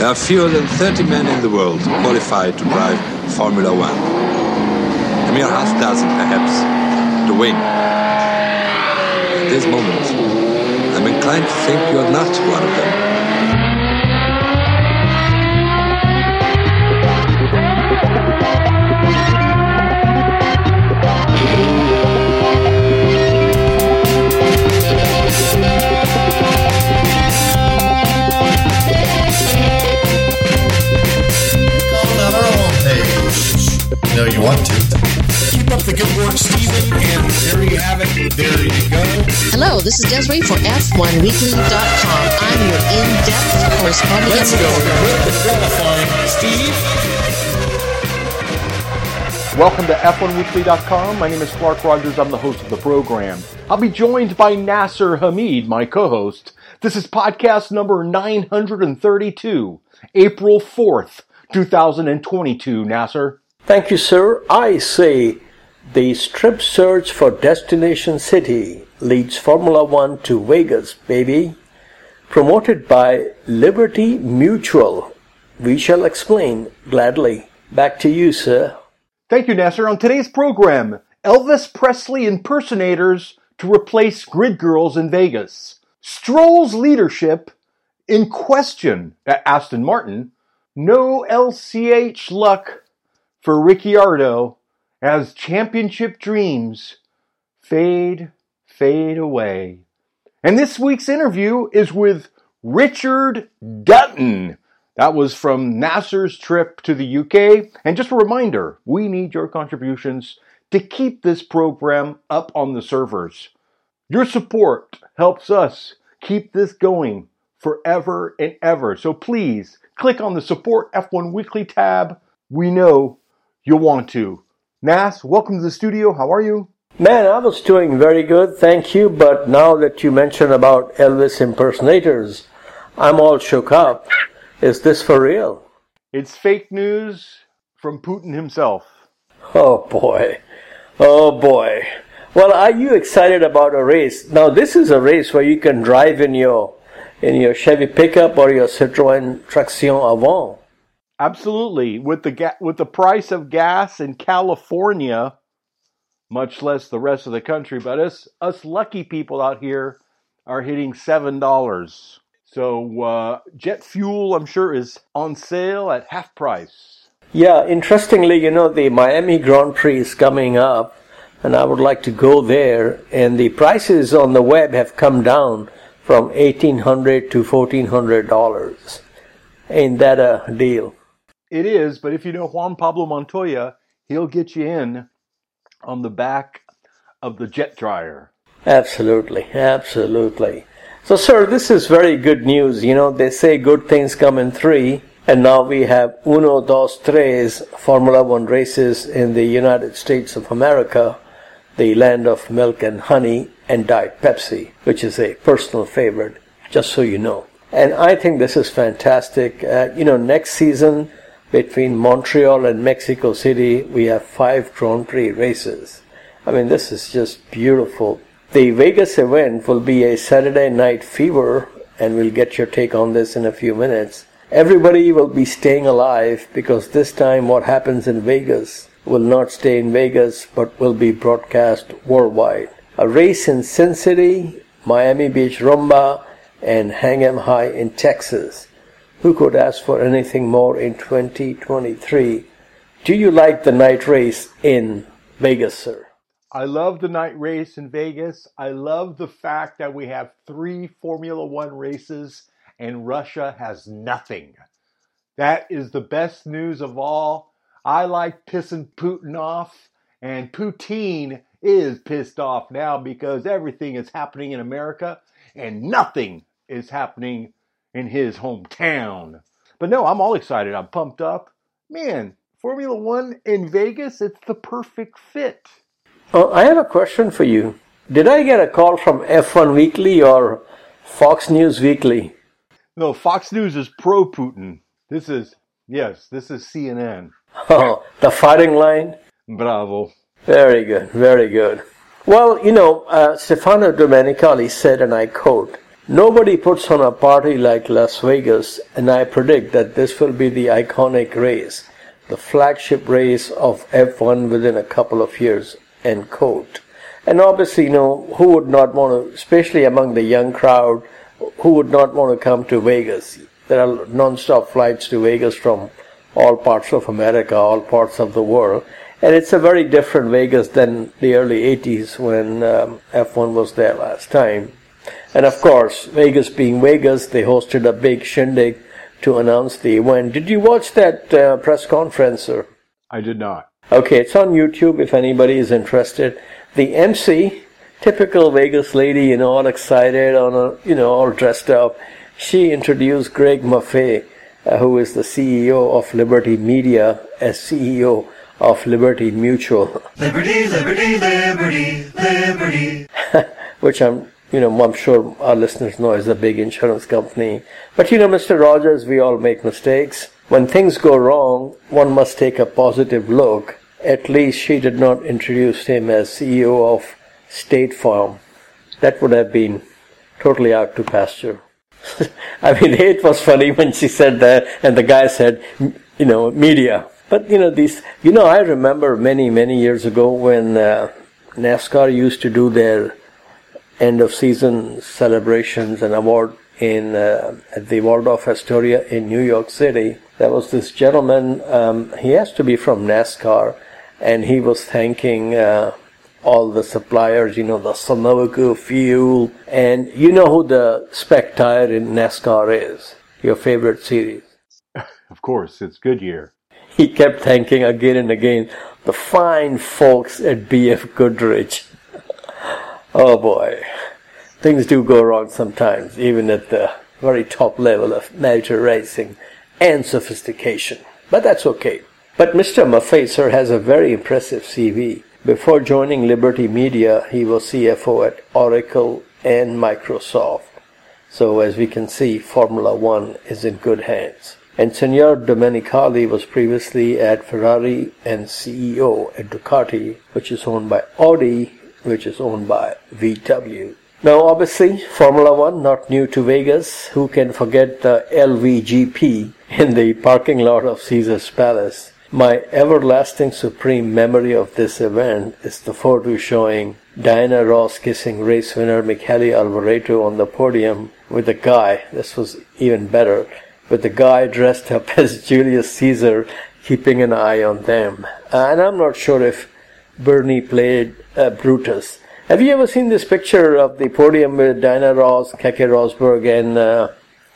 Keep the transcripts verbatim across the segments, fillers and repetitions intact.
There are fewer than thirty men in the world qualified to drive Formula One. A mere half dozen, perhaps, to win. At this moment, I'm inclined to think you're not one of them. No, you want to. Keep up the good work, Stephen, and there you have it. There you go. Hello, this is Desiree for F one weekly dot com. I'm your in-depth correspondent. Let's go. Qualifying, Steve. Welcome to F one weekly dot com. My name is Clark Rogers. I'm the host of the program. I'll be joined by Nasser Hamid, my co-host. This is podcast number nine hundred thirty-two, April fourth, twenty twenty-two. Nasser. Thank you, sir. I say the strip search for Destination City leads Formula One to Vegas, baby. Promoted by Liberty Mutual. We shall explain gladly. Back to you, sir. Thank you, Nasser. On today's program, Elvis Presley impersonators to replace grid girls in Vegas. Stroll's leadership in question at Aston Martin. No L C H luck for Ricciardo as championship dreams fade, fade away. And this week's interview is with Richard Dutton. That was from Nasser's trip to the U K. And just a reminder, we need your contributions to keep this program up on the servers. Your support helps us keep this going forever and ever. So please click on the Support F one Weekly tab. We know you'll want to. Nas, welcome to the studio. How are you? Man, I was doing very good, thank you. But now that you mentioned about Elvis impersonators, I'm all shook up. Is this for real? It's fake news from Putin himself. Oh boy. Oh boy. Well, are you excited about a race? Now, this is a race where you can drive in your in your Chevy pickup or your Citroën Traction Avant. Absolutely. With the ga- with the price of gas in California, much less the rest of the country, but us us lucky people out here are hitting seven dollars. So uh, jet fuel, I'm sure, is on sale at half price. Yeah, interestingly, you know, the Miami Grand Prix is coming up, and I would like to go there, and the prices on the web have come down from eighteen hundred dollars to fourteen hundred dollars. Ain't that a deal? It is, but if you know Juan Pablo Montoya, he'll get you in on the back of the jet dryer. Absolutely, absolutely. So, sir, this is very good news. You know, they say good things come in three, and now we have uno, dos, tres Formula One races in the United States of America, the land of milk and honey and Diet Pepsi, which is a personal favorite, just so you know. And I think this is fantastic. Uh, you know, next season, between Montreal and Mexico City, we have five Grand Prix races. I mean, this is just beautiful. The Vegas event will be a Saturday night fever, and we'll get your take on this in a few minutes. Everybody will be staying alive because this time what happens in Vegas will not stay in Vegas, but will be broadcast worldwide. A race in Sin City, Miami Beach Rumba, and Hang 'em High in Texas. Who could ask for anything more in twenty twenty-three? Do you like the night race in Vegas, sir? I love the night race in Vegas. I love the fact that we have three Formula One races and Russia has nothing. That is the best news of all. I like pissing Putin off, and Putin is pissed off now because everything is happening in America and nothing is happening in his hometown. But no, I'm all excited. I'm pumped up. Man, Formula One in Vegas, it's the perfect fit. Oh, I have a question for you. Did I get a call from F one Weekly or Fox News Weekly? No, Fox News is pro-Putin. This is, yes, this is C N N. Oh, the fighting line? Bravo. Very good, very good. Well, you know, uh, Stefano Domenicali said, and I quote, Nobody puts on a party like Las Vegas, and I predict that this will be the iconic race, the flagship race of F one within a couple of years, end quote. And obviously, you know, who would not want to, especially among the young crowd, who would not want to come to Vegas? There are non-stop flights to Vegas from all parts of America, all parts of the world. And it's a very different Vegas than the early eighties when um, F one was there last time. And of course, Vegas being Vegas, they hosted a big shindig to announce the event. Did you watch that uh, press conference, sir? I did not. Okay, it's on YouTube if anybody is interested. The M C, typical Vegas lady, you know, all excited, on a, you know, all dressed up. She introduced Greg Maffei, uh, who is the C E O of Liberty Media, as C E O of Liberty Mutual. Liberty, liberty, liberty, liberty. Which I'm, you know, I'm sure our listeners know is a big insurance company. But you know, Mister Rogers, we all make mistakes. When things go wrong, one must take a positive look. At least she did not introduce him as C E O of State Farm. That would have been totally out to pasture. I mean, it was funny when she said that, and the guy said, you know, media. But, you know, these, you know, I remember many, many years ago when uh, NASCAR used to do their end of season celebrations and award in uh, at the Waldorf Astoria in New York City. There was this gentleman, um, he has to be from NASCAR, and he was thanking uh, all the suppliers, you know, the Sunoco fuel, and you know who the spec tire in NASCAR is, your favorite series. Of course, it's Goodyear. He kept thanking again and again the fine folks at B F Goodrich. Oh boy, things do go wrong sometimes, even at the very top level of amateur racing and sophistication. But that's okay. But Mister Maffei, sir, has a very impressive C V. Before joining Liberty Media, he was C F O at Oracle and Microsoft. So as we can see, Formula One is in good hands. And Senor Domenicali was previously at Ferrari and C E O at Ducati, which is owned by Audi, which is owned by V W. Now obviously, Formula One, not new to Vegas. Who can forget the L V G P in the parking lot of Caesar's Palace? My everlasting supreme memory of this event is the photo showing Diana Ross kissing race winner Michele Alboreto on the podium with a guy, this was even better, with the guy dressed up as Julius Caesar keeping an eye on them. Uh, and I'm not sure if Bernie played uh, Brutus. Have you ever seen this picture of the podium with Diana Ross, Keke Rosberg, and uh,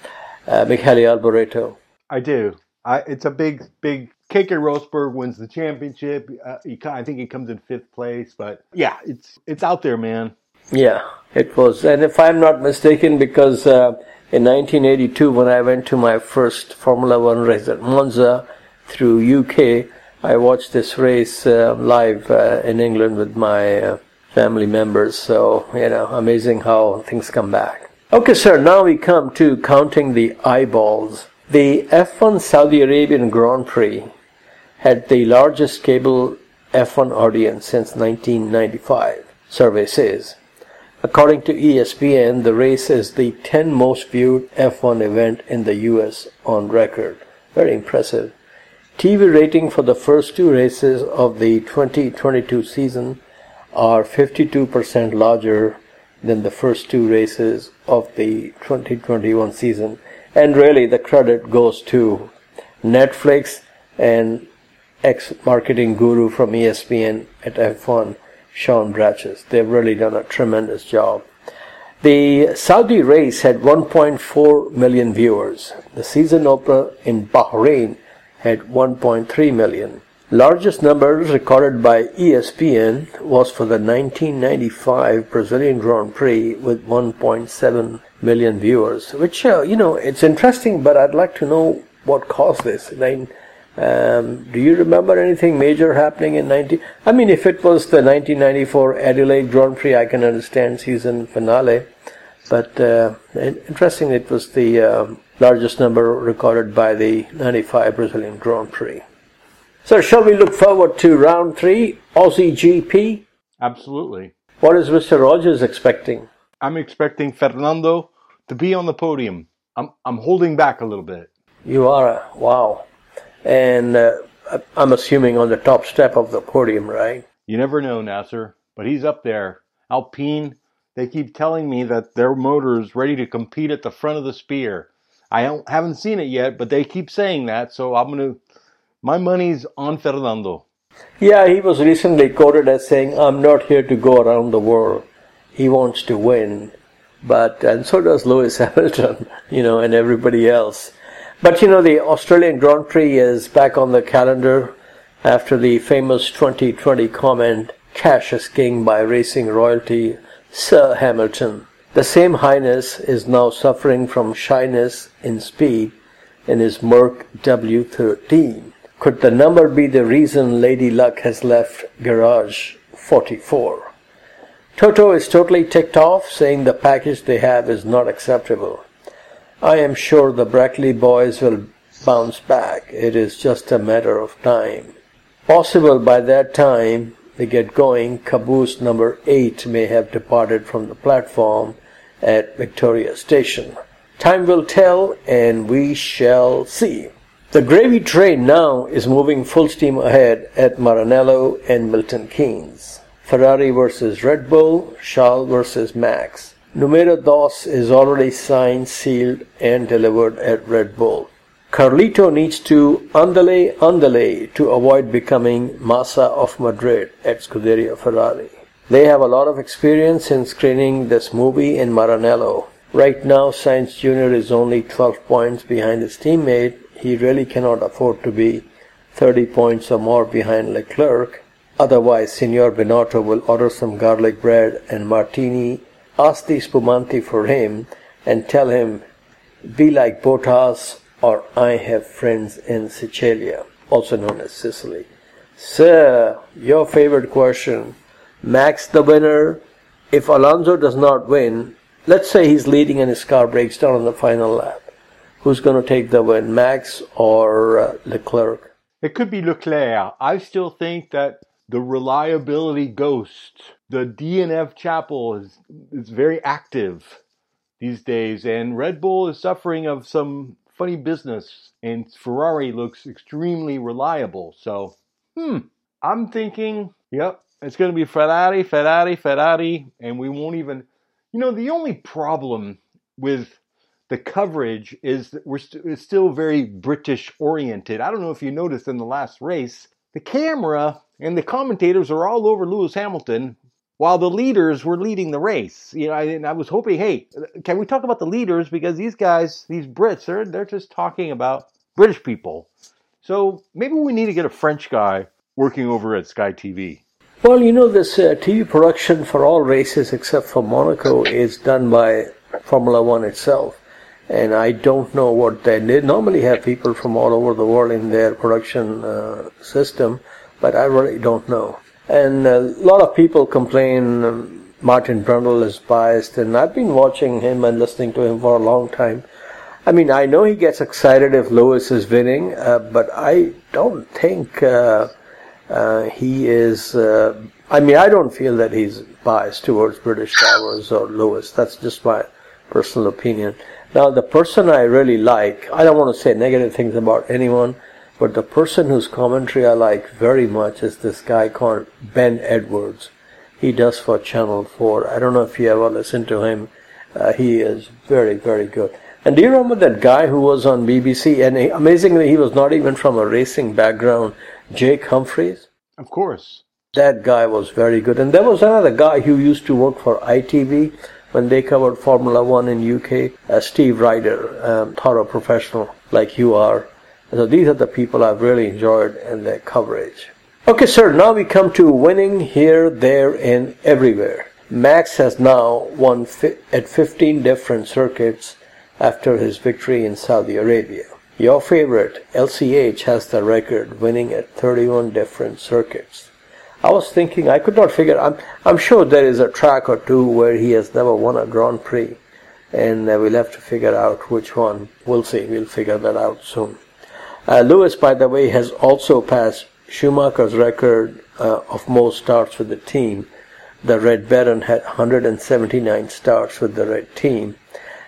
uh, Michele Alboreto? I do. I, it's a big, big... Keke Rosberg wins the championship. Uh, he, I think he comes in fifth place. But yeah, it's it's out there, man. Yeah, it was. And if I'm not mistaken, because uh, in nineteen eighty-two, when I went to my first Formula One race at Monza through U K, I watched this race uh, live uh, in England with my uh, family members. So, you know, amazing how things come back. Okay, sir, now we come to counting the eyeballs. The F one Saudi Arabian Grand Prix had the largest cable F one audience since nineteen ninety-five, survey says. According to E S P N, the race is the tenth most viewed F one event in the U S on record. Very impressive. T V rating for the first two races of the twenty twenty-two season are fifty-two percent larger than the first two races of the twenty twenty-one season. And really, the credit goes to Netflix and ex-marketing guru from E S P N at F one, Sean Bratches. They've really done a tremendous job. The Saudi race had one point four million viewers. The season opener in Bahrain had one point three million. Largest numbers recorded by E S P N was for the nineteen ninety-five Brazilian Grand Prix with one point seven million viewers, which, uh, you know, it's interesting, but I'd like to know what caused this. I mean, um, do you remember anything major happening in nineteen? I mean, if it was the nineteen ninety-four Adelaide Grand Prix, I can understand season finale. But uh, interesting, it was the uh, largest number recorded by the ninety-five Brazilian Grand Prix. So, shall we look forward to round three, Aussie G P? Absolutely. What is Mister Rogers expecting? I'm expecting Fernando to be on the podium. I'm I'm holding back a little bit. You are, wow. And uh, I'm assuming on the top step of the podium, right? You never know, Nasser, but he's up there. Alpine, they keep telling me that their motor is ready to compete at the front of the spear. I don't, haven't seen it yet, but they keep saying that, so I'm going to, my money's on Fernando. Yeah, he was recently quoted as saying, I'm not here to go around the world. He wants to win. But, and so does Lewis Hamilton, you know, and everybody else. But, you know, the Australian Grand Prix is back on the calendar after the famous twenty twenty comment, cash is king by racing royalty, Sir Hamilton. The same highness is now suffering from shyness in speed in his Merc W thirteen. Could the number be the reason Lady Luck has left garage forty-four? Toto is totally ticked off, saying the package they have is not acceptable. I am sure the Brackley boys will bounce back. It is just a matter of time. Possible by that time they get going, caboose number eight may have departed from the platform at Victoria Station. Time will tell, and we shall see. The gravy train now is moving full steam ahead at Maranello and Milton Keynes. Ferrari versus Red Bull, Charles versus Max. Numero dos is already signed, sealed, and delivered at Red Bull. Carlito needs to andale andale to avoid becoming Massa of Madrid at Scuderia Ferrari. They have a lot of experience in screening this movie in Maranello. Right now, Sainz Junior is only twelve points behind his teammate. He really cannot afford to be thirty points or more behind Leclerc. Otherwise, Signor Binotto will order some garlic bread and martini, ask the Spumante for him, and tell him, be like Bottas, or I have friends in Sicilia, also known as Sicily. Sir, your favorite question. Max the winner. If Alonso does not win, let's say he's leading and his car breaks down on the final lap. Who's going to take the win, Max or uh, Leclerc? It could be Leclerc. I still think that the reliability ghost, the D N F Chapel, is, is very active these days, and Red Bull is suffering of some funny business, and Ferrari looks extremely reliable. So, hmm, I'm thinking, yep, it's going to be Ferrari, Ferrari, Ferrari, and we won't even, you know, the only problem with the coverage is that we're st- it's still very British oriented. I don't know if you noticed in the last race, the camera and the commentators are all over Lewis Hamilton while the leaders were leading the race. You know, I, and I was hoping, hey, can we talk about the leaders? Because these guys, these Brits, they're, they're just talking about British people. So maybe we need to get a French guy working over at Sky T V. Well, you know, this uh, T V production for all races except for Monaco is done by Formula One itself. And I don't know what they, they normally have people from all over the world in their production uh, system, but I really don't know. And a lot of people complain um, Martin Brundle is biased, and I've been watching him and listening to him for a long time. I mean, I know he gets excited if Lewis is winning, uh, but I don't think uh, uh, he is, uh, I mean, I don't feel that he's biased towards British drivers or Lewis. That's just my personal opinion. Now, the person I really like, I don't want to say negative things about anyone, but the person whose commentary I like very much is this guy called Ben Edwards. He does for Channel four. I don't know if you ever listened to him. Uh, he is very, very good. And do you remember that guy who was on B B C? And he, amazingly, he was not even from a racing background, Jake Humphreys. Of course. That guy was very good. And there was another guy who used to work for I T V when they covered Formula One in U K, uh, Steve Ryder, um, thorough professional like you are. So these are the people I've really enjoyed in their coverage. Okay, sir, now we come to winning here, there, and everywhere. Max has now won fi- at fifteen different circuits after his victory in Saudi Arabia. Your favorite, L C H, has the record, winning at thirty-one different circuits. I was thinking, I could not figure, I'm, I'm sure there is a track or two where he has never won a Grand Prix, and uh, we'll have to figure out which one. We'll see, we'll figure that out soon. Uh, Lewis, by the way, has also passed Schumacher's record uh, of most starts with the team. The Red Baron had one hundred seventy-nine starts with the Red team.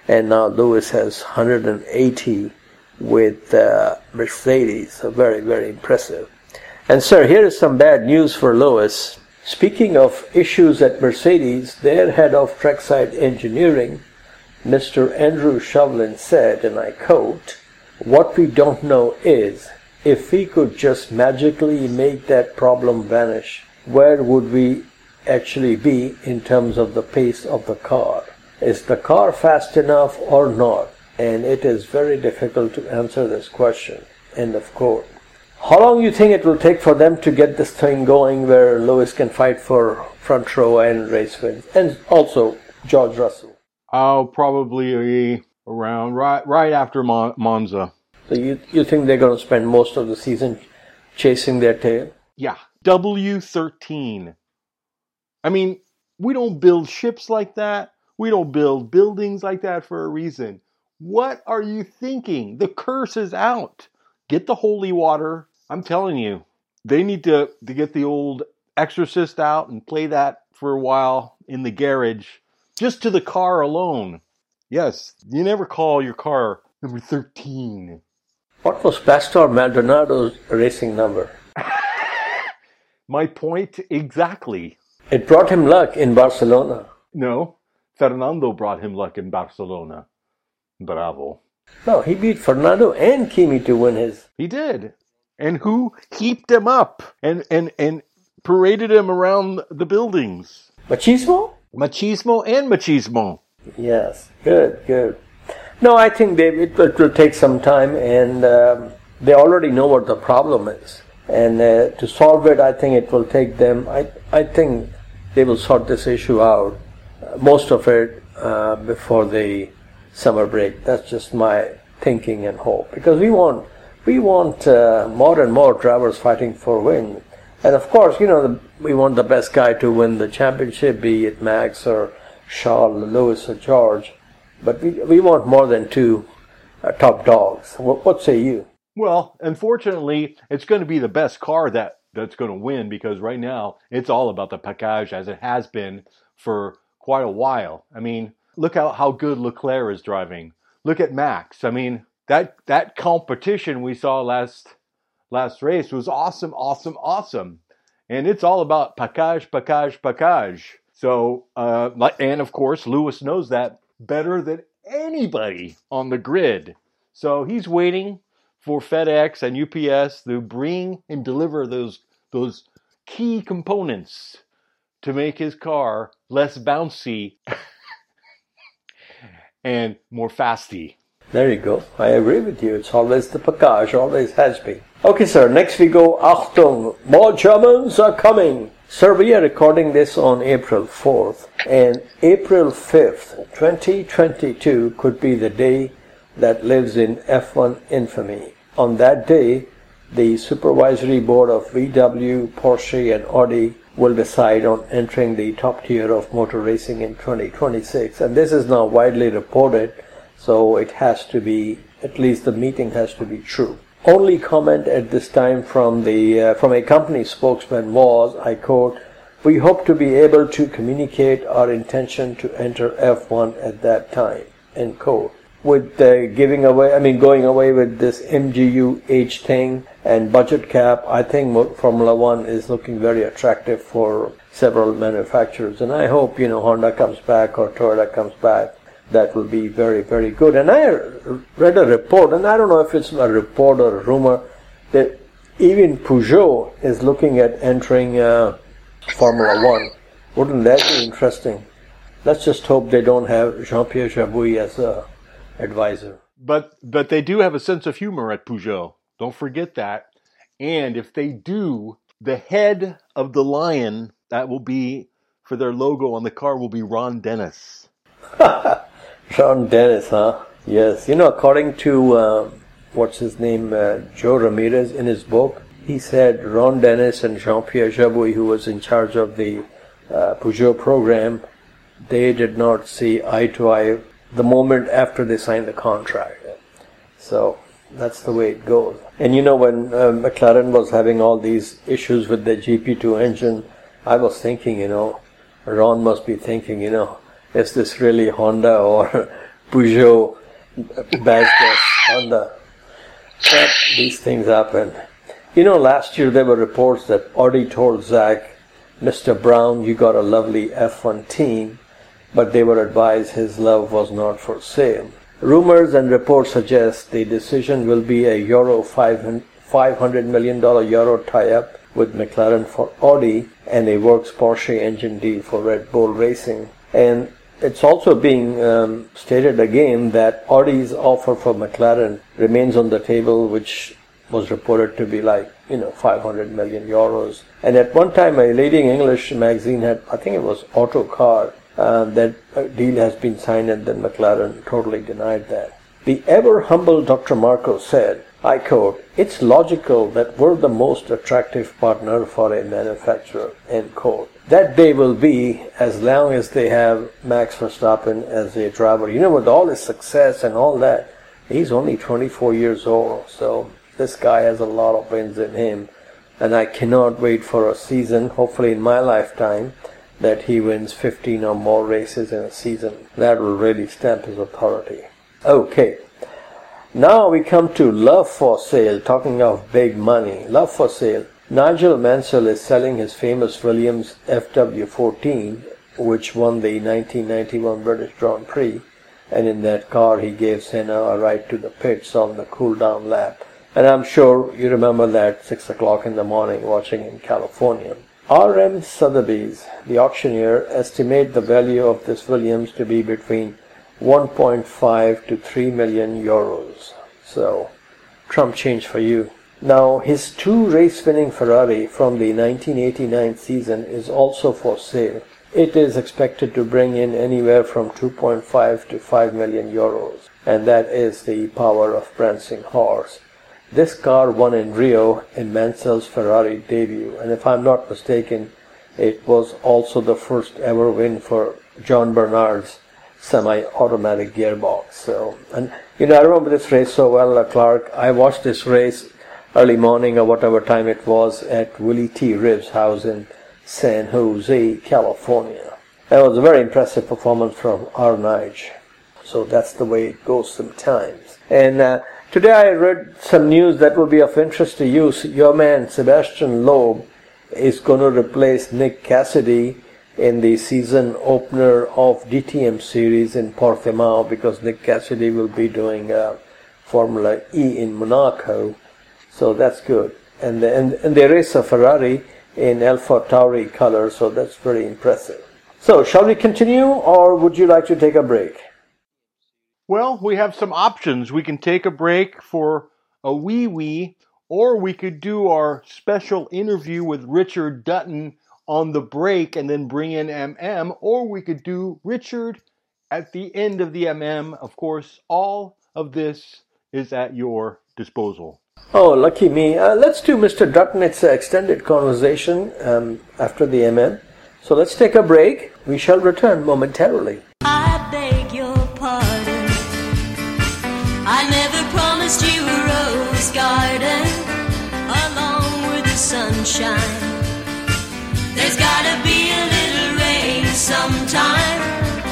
and now Lewis has one hundred eighty with uh, Mercedes. So very, very impressive. And sir, here is some bad news for Lewis. Speaking of issues at Mercedes, their head of trackside engineering, Mister Andrew Shovlin, said, and I quote, "What we don't know is, if we could just magically make that problem vanish, where would we actually be in terms of the pace of the car? Is the car fast enough or not? And it is very difficult to answer this question." End of quote. How long do you think it will take for them to get this thing going where Lewis can fight for front row and race wins? And also George Russell. Oh, probably around right right after Mon- Monza. So you you think they're going to spend most of the season chasing their tail? Yeah, W thirteen. I mean, we don't build ships like that. We don't build buildings like that for a reason. What are you thinking? The curse is out. Get the holy water. I'm telling you, they need to, to get the old Exorcist out and play that for a while in the garage, just to the car alone. Yes, you never call your car number thirteen. What was Pastor Maldonado's racing number? My point exactly. It brought him luck in Barcelona. No, Fernando brought him luck in Barcelona. Bravo. No, he beat Fernando and Kimi to win his. He did. And who heaped him up and, and, and paraded him around the buildings? Machismo? Machismo and machismo. Yes, good, good. No, I think they, it, it will take some time, and um, they already know what the problem is. And uh, to solve it, I think it will take them, I, I think they will sort this issue out, uh, most of it, uh, before the summer break. That's just my thinking and hope. Because we want, we want uh, more and more drivers fighting for win. And of course, you know, the, we want the best guy to win the championship, be it Max or Charles, Lewis or George. But we, we want more than two uh, top dogs. What, what say you? Well, unfortunately, it's going to be the best car that, that's going to win, because right now it's all about the package, as it has been for quite a while. I mean, look at how good Leclerc is driving. Look at Max. I mean, that that competition we saw last last race was awesome, awesome, awesome. And it's all about package, package, package. So, uh, and of course, Lewis knows that better than anybody on the grid. So he's waiting for FedEx and U P S to bring and deliver those those key components to make his car less bouncy and more fasty. There you go. I agree with you. It's always the package, always has been. Okay, sir. Next we go. Achtung, more Germans are coming. Sir, we are recording this on April fourth, and April fifth, twenty twenty-two could be the day that lives in F one infamy. On that day, the supervisory board of V W, Porsche and Audi will decide on entering the top tier of motor racing in twenty twenty-six. And this is now widely reported, so it has to be, at least the meeting has to be true. Only comment at this time from the uh, from a company spokesman was, I quote, "We hope to be able to communicate our intention to enter F one at that time," end quote. With uh, giving away, I mean, going away with this M G U H thing and budget cap, I think Formula One is looking very attractive for several manufacturers. And I hope, you know, Honda comes back or Toyota comes back. That will be very, very good. And I read a report, and I don't know if it's a report or a rumor, that even Peugeot is looking at entering uh, Formula One. Wouldn't that be interesting? Let's just hope they don't have Jean-Pierre Jabouille as a advisor. But but they do have a sense of humor at Peugeot. Don't forget that. And if they do, the head of the lion that will be for their logo on the car will be Ron Dennis. Ron Dennis, huh? Yes. You know, according to, uh, what's his name, uh, Joe Ramirez in his book, he said Ron Dennis and Jean-Pierre Jabouille, who was in charge of the uh, Peugeot program, they did not see eye to eye the moment after they signed the contract. So that's the way it goes. And you know, when uh, McLaren was having all these issues with the G P two engine, I was thinking, you know, Ron must be thinking, you know, is this really Honda or Peugeot badgeless Honda. But these things happen. You know, last year there were reports that Audi told Zach, Mister Brown, you got a lovely F one team, but they were advised his love was not for sale. Rumors and reports suggest the decision will be a Euro five hundred million dollars Euro tie-up with McLaren for Audi and a Works Porsche engine deal for Red Bull Racing. And it's also being um, stated again that Audi's offer for McLaren remains on the table, which was reported to be like, you know, five hundred million euros. And at one time, a leading English magazine had, I think it was Autocar, uh, that a deal has been signed, and then McLaren totally denied that. The ever-humble Doctor Marco said, I quote, it's logical that we're the most attractive partner for a manufacturer, end quote. That day will be as long as they have Max Verstappen as a driver. You know, with all his success and all that, he's only twenty-four years old, so this guy has a lot of wins in him, and I cannot wait for a season, hopefully in my lifetime, that he wins fifteen or more races in a season. That will really stamp his authority. Okay, now we come to Love for Sale, talking of big money. Love for Sale. Nigel Mansell is selling his famous Williams F W fourteen, which won the nineteen ninety-one British Grand Prix, and in that car he gave Senna a ride to the pits on the cool-down lap. And I'm sure you remember that six o'clock in the morning watching in California. R M Sotheby's, the auctioneer, estimate the value of this Williams to be between one point five to three million euros. So, Trump change for you. Now, his two race-winning Ferrari from the nineteen eighty-nine season is also for sale. It is expected to bring in anywhere from two point five to five million euros, and that is the power of prancing horse. This car won in Rio in Mansell's Ferrari debut, and if I'm not mistaken, it was also the first ever win for John Bernard's semi-automatic gearbox. So, and you know, I remember this race so well, uh, Clark. I watched this race early morning or whatever time it was at Willie T. Ribb's house in San Jose, California. That was a very impressive performance from R. Nige. So that's the way it goes sometimes. And uh, today I read some news that will be of interest to you. Your man Sebastian Loeb is going to replace Nick Cassidy in the season opener of D T M series in Portimao, because Nick Cassidy will be doing uh, Formula E in Monaco. So that's good. And, and, and they race a Ferrari in Alpha Tauri color, so that's very impressive. So, shall we continue, or would you like to take a break? Well, we have some options. We can take a break for a wee wee, or we could do our special interview with Richard Dutton on the break and then bring in M M, or we could do Richard at the end of the M M. Of course, all of this is at your disposal. Oh, lucky me. Uh, let's do Mister Dutton. It's an extended conversation um, after the M M. So let's take a break. We shall return momentarily. I beg your pardon. I never promised you a rose garden along with the sunshine. There's gotta be a little rain sometime.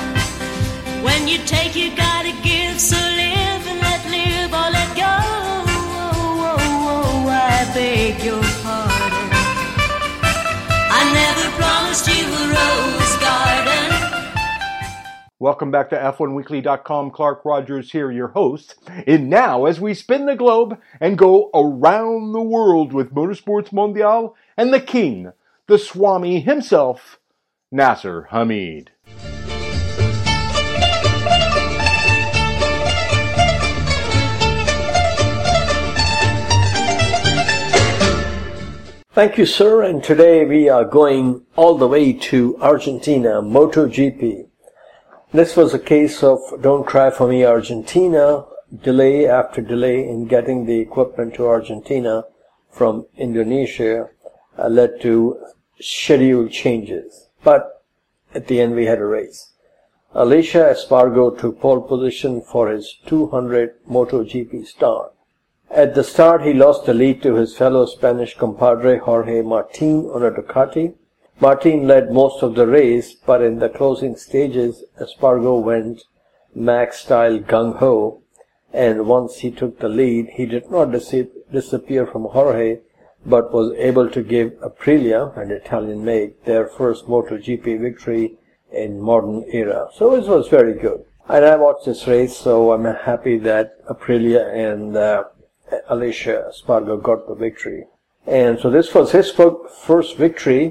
When you take, you gotta give. So live and let live or let go. Oh, oh, oh, I beg your pardon. I never promised you a rose garden. Welcome back to F one Weekly dot com. Clark Rogers here, your host. And now, as we spin the globe and go around the world with Motorsports Mondial and the king, the Swami himself, Nasser Hamid. Thank you, sir. And today we are going all the way to Argentina, MotoGP. This was a case of don't cry for me, Argentina. Delay after delay in getting the equipment to Argentina from Indonesia uh, led to schedule changes. But at the end we had a race. Alicia Espargo took pole position for his two hundredth MotoGP start. At the start, he lost the lead to his fellow Spanish compadre Jorge Martin on a Ducati. Martin led most of the race, but in the closing stages, Espargo went Max style gung-ho, and once he took the lead, he did not dis- disappear from Jorge, but was able to give Aprilia, an Italian make, their first MotoGP victory in modern era. So it was very good. And I watched this race, so I'm happy that Aprilia and uh, Aleix Espargaro got the victory. And so this was his first victory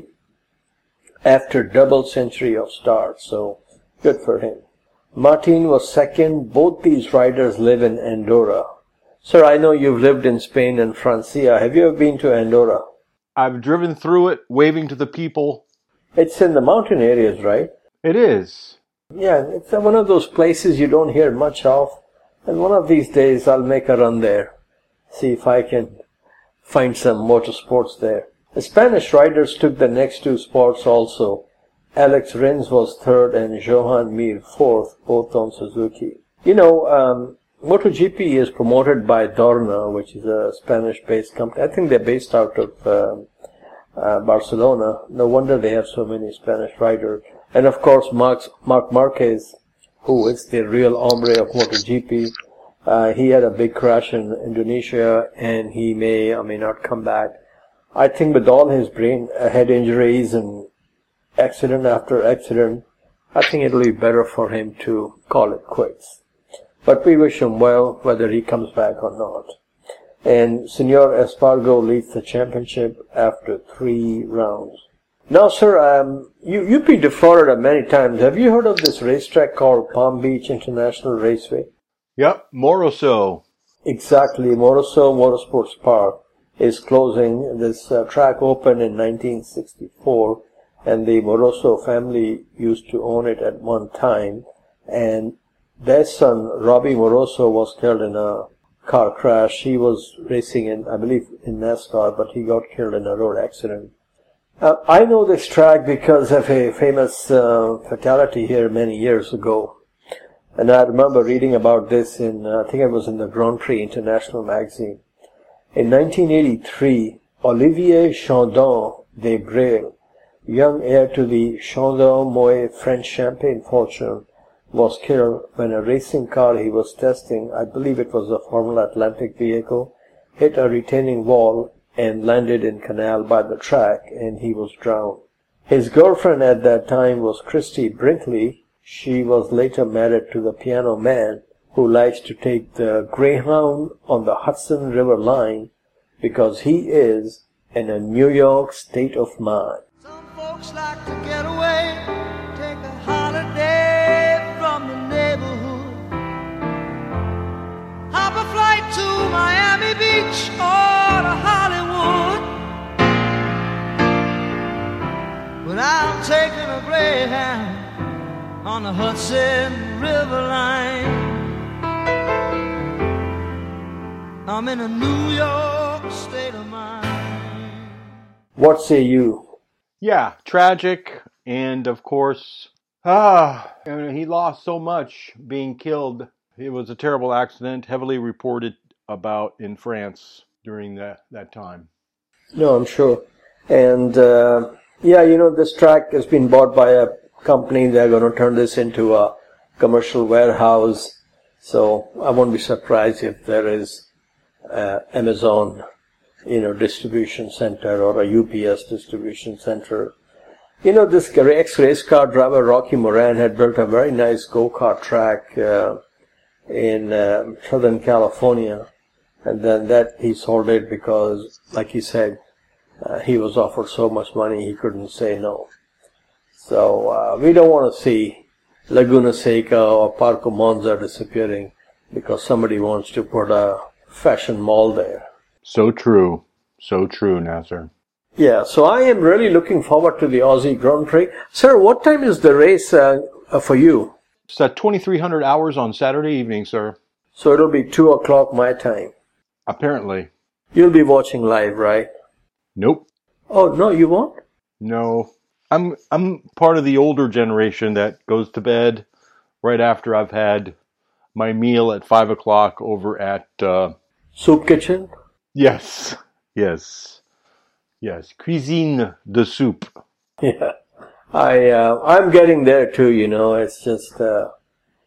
after double century of starts, so good for him. Martin was second. Both these riders live in Andorra. Sir, I know you've lived in Spain and Francia. Have you ever been to Andorra? I've driven through it, waving to the people. It's in the mountain areas, right? It is. Yeah, it's one of those places you don't hear much of. And one of these days I'll make a run there. See if I can find some motorsports there. The Spanish riders took the next two spots also. Alex Rins was third and Johan Mir fourth, both on Suzuki. You know, um, MotoGP is promoted by Dorna, which is a Spanish-based company. I think they're based out of um, uh, Barcelona. No wonder they have so many Spanish riders. And of course, Mark, Marc Marquez, who is the real hombre of MotoGP, uh, he had a big crash in Indonesia, and he may or may not come back. I think with all his brain uh, head injuries and accident after accident, I think it'll be better for him to call it quits. But we wish him well, whether he comes back or not. And Senor Espargaro leads the championship after three rounds. Now, sir, um, you, you've been to Florida many times. Have you heard of this racetrack called Palm Beach International Raceway? Yep, Moroso. Exactly. Moroso Motorsports Park is closing. This uh, track opened in nineteen sixty-four, and the Moroso family used to own it at one time. And their son, Robbie Moroso, was killed in a car crash. He was racing in, I believe, in NASCAR, but he got killed in a road accident. Uh, I know this track because of a famous uh, fatality here many years ago. And I remember reading about this in, uh, I think it was in the Grand Prix International magazine. In nineteen eighty-three, Olivier Chandon de Breuil, young heir to the Chandon Moët French champagne fortune, was killed when a racing car he was testing, I believe it was a Formula Atlantic vehicle, hit a retaining wall and landed in canal by the track, and he was drowned. His girlfriend at that time was Christy Brinkley. She was later married to the piano man who likes to take the Greyhound on the Hudson River line because he is in a New York state of mind. Some folks like to get away, take a holiday from the neighborhood, hop a flight to Miami Beach or to Hollywood. But I'm taking a Greyhound on the Hudson River line. I'm in a New York state of mind. What say you? Yeah, tragic, and of course, ah, I mean, he lost so much being killed. It was a terrible accident, heavily reported about in France during that, that time. No, I'm sure. And, uh, yeah, you know, this track has been bought by a company. They're going to turn this into a commercial warehouse. So I won't be surprised if there is uh, Amazon, you know, distribution center or a U P S distribution center. You know, this ex-race car driver, Rocky Moran, had built a very nice go-kart track uh, in uh, Southern California. And then that he sold it because, like he said, uh, he was offered so much money he couldn't say no. So uh, we don't want to see Laguna Seca or Parco Monza disappearing because somebody wants to put a fashion mall there. So true. So true, Nasser. Yeah, so I am really looking forward to the Aussie Grand Prix. Sir, what time is the race uh, uh, for you? It's at twenty-three hundred hours on Saturday evening, sir. So it'll be two o'clock my time. Apparently. You'll be watching live, right? Nope. Oh, no, you won't? No. I'm I'm part of the older generation that goes to bed right after I've had my meal at five o'clock over at... Uh, Soup Kitchen? Yes. Yes. Yes. Cuisine de soupe. Yeah. I, uh, I'm getting there too, you know. It's just... Uh,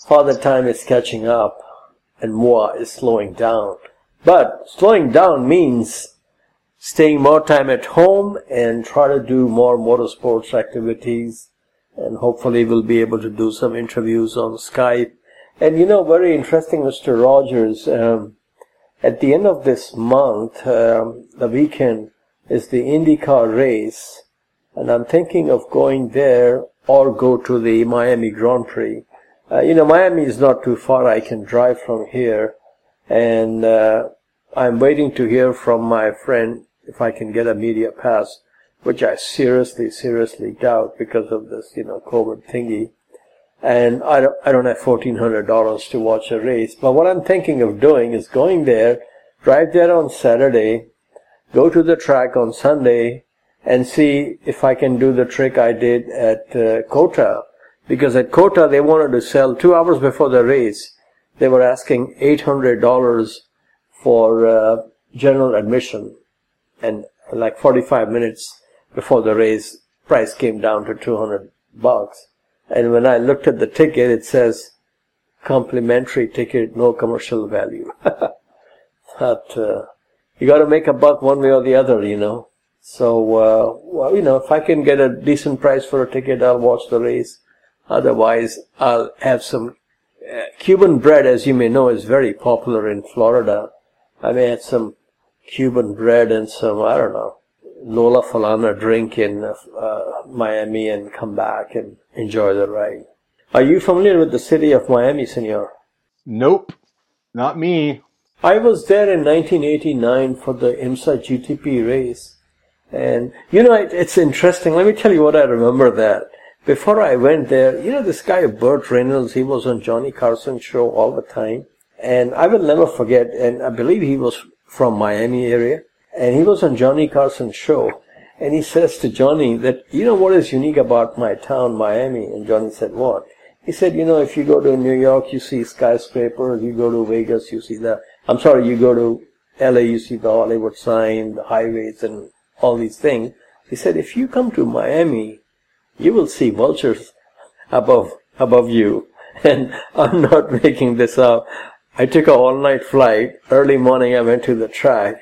Father Time is catching up and Moa is slowing down. But slowing down means staying more time at home and try to do more motorsports activities, and hopefully we'll be able to do some interviews on Skype. And you know, very interesting, Mister Rogers, um, at the end of this month, um, the weekend, is the IndyCar race, and I'm thinking of going there or go to the Miami Grand Prix. Uh, you know, Miami is not too far. I can drive from here, and uh, I'm waiting to hear from my friend if I can get a media pass, which I seriously, seriously doubt because of this, you know, COVID thingy. And I don't, I don't have fourteen hundred dollars to watch a race. But what I'm thinking of doing is going there, drive there on Saturday, go to the track on Sunday, and see if I can do the trick I did at uh, COTA. Because at COTA, they wanted to sell two hours before the race. They were asking eight hundred dollars for uh, general admission. And like forty-five minutes before the race, price came down to two hundred bucks. And when I looked at the ticket, it says complimentary ticket, no commercial value. But uh, you got to make a buck one way or the other, you know. So, uh, well, you know, if I can get a decent price for a ticket, I'll watch the race. Otherwise, I'll have some uh, Cuban bread, as you may know, is very popular in Florida. I may have some Cuban bread and some, I don't know, Lola Falana drink in uh, Miami and come back and enjoy the ride. Are you familiar with the city of Miami, senor? Nope, not me. I was there in nineteen eighty-nine for the IMSA G T P race. And, you know, it, it's interesting. Let me tell you what I remember that. Before I went there, you know, this guy, Burt Reynolds, he was on Johnny Carson's show all the time. And I will never forget, and I believe he was from Miami area. And he was on Johnny Carson's show. And he says to Johnny that, you know what is unique about my town, Miami? And Johnny said, what? He said, you know, if you go to New York, you see skyscrapers. You go to Vegas, you see the, I'm sorry, you go to L A, you see the Hollywood sign, the highways, and all these things. He said, if you come to Miami, you will see vultures above, above you. And I'm not making this up. I took an all-night flight. Early morning, I went to the track.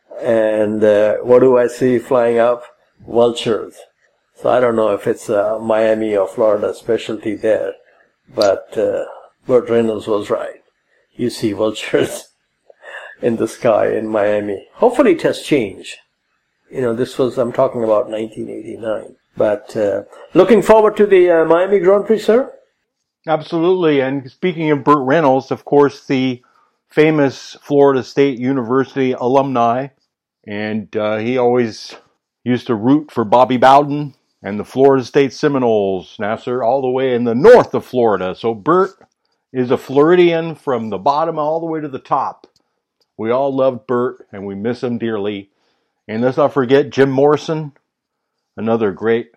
And uh, what do I see flying up? Vultures. So I don't know if it's a Miami or Florida specialty there. But uh, Burt Reynolds was right. You see vultures in the sky in Miami. Hopefully it has changed. You know, this was, I'm talking about nineteen eighty-nine. But uh, looking forward to the uh, Miami Grand Prix, sir? Absolutely. And speaking of Burt Reynolds, of course, the famous Florida State University alumni. And uh, he always used to root for Bobby Bowden and the Florida State Seminoles, Nasser, all the way in the north of Florida. So Burt is a Floridian from the bottom all the way to the top. We all loved Burt, and we miss him dearly. And let's not forget Jim Morrison, another great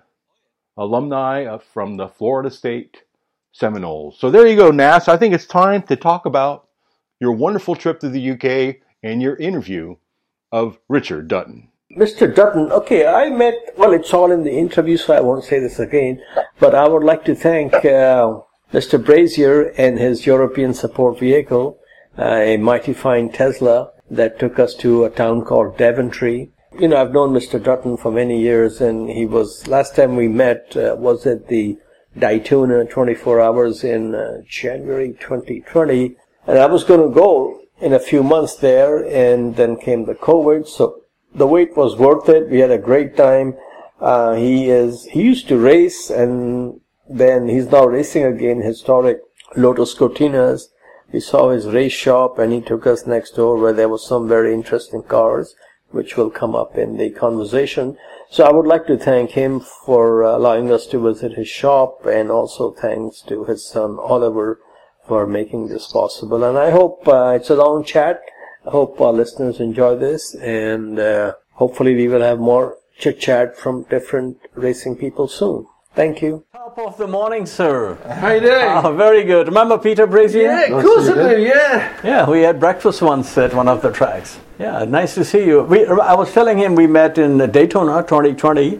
alumni from the Florida State Seminoles. So there you go, Nas. I think it's time to talk about your wonderful trip to the U K and your interview of Richard Dutton. Mister Dutton, okay, I met, well, it's all in the interview, so I won't say this again, but I would like to thank uh, Mister Brazier and his European support vehicle, uh, a mighty fine Tesla that took us to a town called Daventry. You know, I've known Mister Dutton for many years, and he was, last time we met uh, was at the Daytona twenty-four hours in uh, January twenty twenty, and I was going to go in a few months there, and then came the COVID, so the wait was worth it. We had a great time. Uh, he is, he used to race, and then he's now racing again, historic Lotus Cortinas. We saw his race shop, and he took us next door where there was some very interesting cars, which will come up in the conversation. So I would like to thank him for allowing us to visit his shop, and also thanks to his son Oliver for making this possible. And I hope uh, it's a long chat. I hope our listeners enjoy this, and uh, hopefully we will have more chit-chat from different racing people soon. Thank you. Top of the morning, sir. How you doing? Oh, very good. Remember Peter Brazier? Yeah, of course I do, yeah. Yeah, we had breakfast once at one of the tracks. Yeah, nice to see you. We, I was telling him we met in Daytona twenty twenty,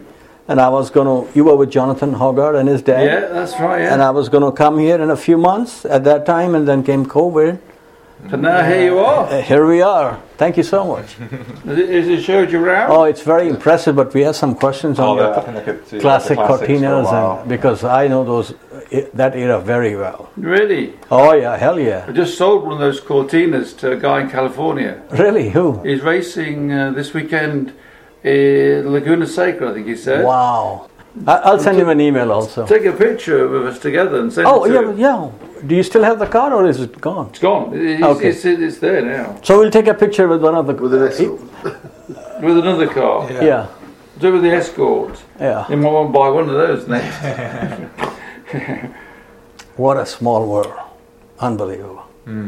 and I was going to, you were with Jonathan Hogarth and his dad. Yeah, that's right, yeah. And I was going to come here in a few months at that time, and then came COVID. And now here you are. Uh, here we are. Thank you so much. Has it, has it showed you around? Oh, it's very impressive, but we have some questions on Oh, your yeah, I think I could see classic the classics for a Cortinas, while. and because I know those i- that era very well. Really? Oh yeah, hell yeah. I just sold one of those Cortinas to a guy in California. Really? Who? He's racing uh, this weekend in Laguna Seca, I think he said. Wow. I- I'll send him an email also. Take a picture of us together and send Oh it to yeah, him. yeah. Do you still have the car, or is it gone? It's gone. It's, Okay. it's, it's there now. So we'll take a picture with one of the. With an Escort. With another car. Yeah. Yeah. Do it with the Escort. Yeah. You might want to buy one of those next. What a small world. Unbelievable.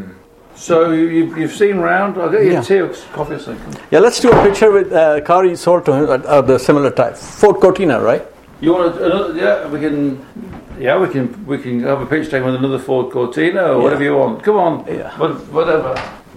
So you, you've seen round. I'll get you Yeah. a tea or coffee or something. Yeah, let's do a picture with a uh, car you sold to him, uh, uh, the similar type. Ford Cortina, right? You want another? Yeah, we can. Yeah, we can. We can have a picture taken with another Ford Cortina or Yeah. whatever you want. Come on. Yeah. What, whatever.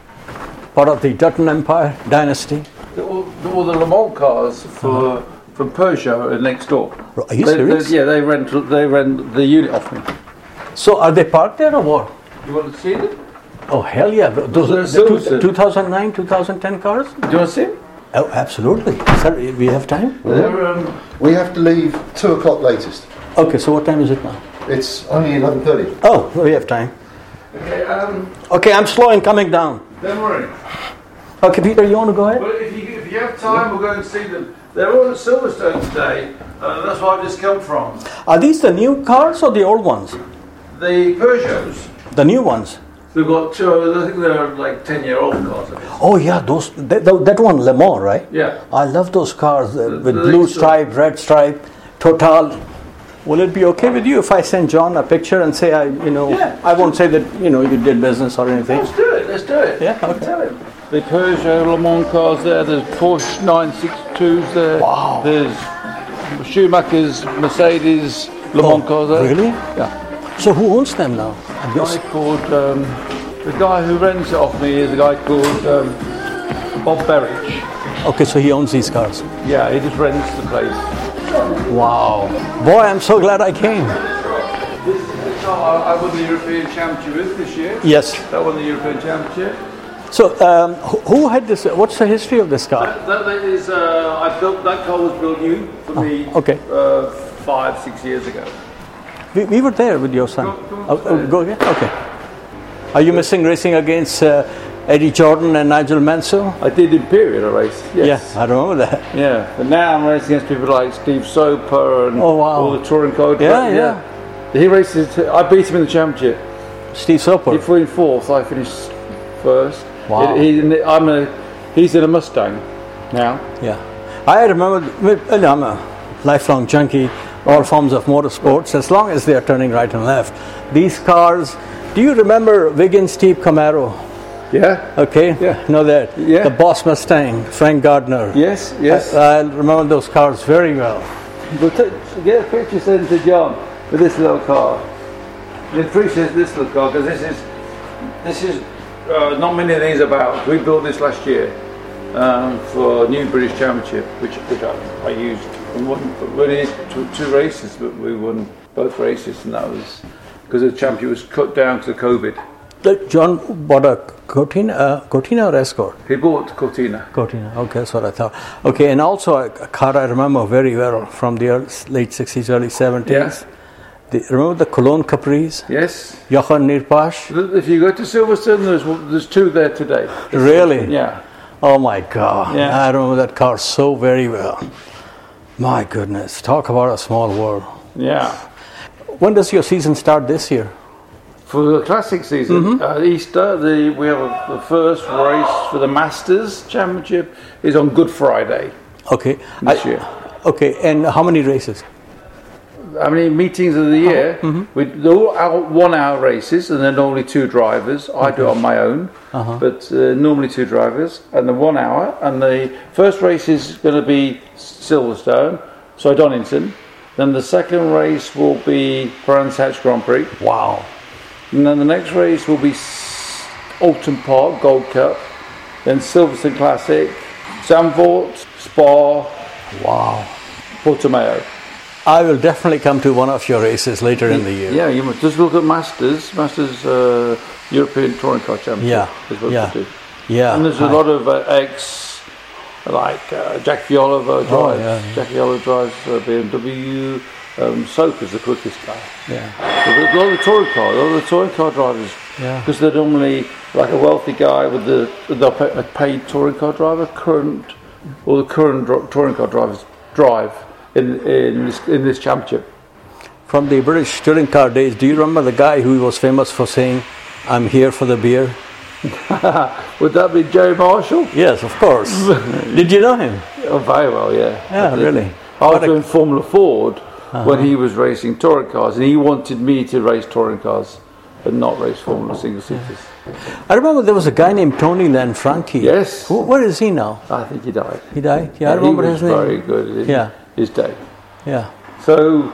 Part of the Dutton Empire dynasty. All, all the Le Mans cars for from Peugeot are next door. Are you They- serious? they- yeah, they rent. They rent the unit off me. So are they parked there or what? You want to see them? Oh hell yeah! Those They're are the two, Silverstone. two thousand nine, two thousand ten cars. Do you want to see them? Oh, absolutely. Sir, we have time. They're, um, We have to leave two o'clock latest. Okay, so what time is it now? It's only eleven thirty. Oh, we have time. okay. Um, Okay, I'm slow in coming down. don't worry. Okay, Peter, you want to go ahead? Well, if you if you have time, we'll go and see them. They're all at Silverstone today. Uh, that's where I've just come from. Are these the new cars or the old ones? The Peugeots. The new ones. They've got two. I think they're like ten-year-old cars. I guess. Oh yeah, those that, that one Le Mans, right? Yeah. I love those cars uh, with the blue next one. stripe, red stripe, Total. Will it be okay with you if I send John a picture and say I, you know, Yeah. I won't say that you know you did business or anything. Let's do it. Let's do it. Yeah, okay. Tell him. The Peugeot Le Mans cars there. There's Porsche nine sixty-twos there. Wow. There's Schumacher's Mercedes Le Mans cars there. Really? Yeah. So who owns them now? A guy called um, the guy who rents it off me is a guy called um, Bob Berridge. Okay, so he owns these cars. Yeah, he just rents the place. Wow. Boy, I'm so glad I came. This is the car I won the European Championship with this year. Yes. That won the European Championship. So um, who who had this? What's the history of this car? That, that is, uh, I built that car was built new for me. okay. Uh, five, six years ago. We, we were there with your son. Go- go Oh, oh, go again? Okay. Are you missing racing against uh, Eddie Jordan and Nigel Mansell? I did Imperial race. Yes. Yeah, I remember that. Yeah, but now I'm racing against people like Steve Soper and Oh, wow. all the touring code. Yeah, yeah. He races. I beat him in the championship. Steve Soper. He finished fourth. I finished first. Wow. He, he, I'm a. He's in a Mustang now. Yeah. I remember, well, I'm a lifelong junkie, all forms of motorsports, as long as they are turning right and left. These cars, do you remember Wiggins Steve Camaro? Yeah. Okay, Yeah. know that. Yeah. The Boss Mustang, Frank Gardner. Yes. Yes. I, I remember those cars very well. But t- get a picture sent to John with this little car. He appreciates this little car because this is this is uh, not many of these about. We built this last year um, for New British Championship, which which I, I used. And won, we only did two, two races, but we won both races, and that was because the championship was cut down to COVID. Uh, John bought a Cortina, uh, Cortina or Escort? He bought Cortina. Cortina, okay, that's what I thought. Okay, and also a, a car I remember very well from the early, late sixties, early seventies. Yeah. The, remember the Cologne Caprice? Yes. Jochen Nierpasch? If you go to Silverstone, there's there's two there today. Really? Yeah. Oh my God. Yeah. I remember that car so very well. My goodness, talk about a small world. Yeah. When does your season start this year? For the classic season, uh, Easter, the, we have a, the first race for the Masters Championship is on Good Friday Okay. this I- year. Okay, and how many races? How many meetings of the year? We they're all hour, one-hour races, and they're normally two drivers. I do it on my own, but uh, normally two drivers, and the one hour. And the first race is going to be Silverstone, so Donington. Then the second race will be Brands Hatch Grand Prix. Wow. And then the next race will be S- Alton Park Gold Cup, then Silverstone Classic, Zandvoort, Spa, Wow. Portimao. I will definitely come to one of your races later in the year. Yeah, you must just look at Masters, Masters uh, European Touring Car Championship. Yeah, is what yeah, to do. yeah. And there's a I- lot of uh, ex, like uh, Jackie Oliver drives. Oh, yeah, yeah. Jackie Oliver drives uh, B M W. Um, Soka's the quickest guy. Yeah. So a lot of the touring car, a lot of the touring car drivers, Yeah. because they're normally like a wealthy guy with the with the pa- a paid touring car driver. Current, or the current dro- touring car drivers drive in in this in this championship. From the British touring car days, do you remember the guy who was famous for saying, "I'm here for the beer"? Would that be Jerry Marshall? Yes, of course. Did you know him? Oh, very well, yeah. Yeah, I did. really. I was What a- doing Formula Ford Uh-huh. when he was racing touring cars, and he wanted me to race touring cars and not race Formula single seaters. I remember there was a guy named Tony Lanfranchi. Yes. Wh- Where is he now? I think he died. He died? Yeah, I remember he was his name. very good at his, Yeah. his day. Yeah. So,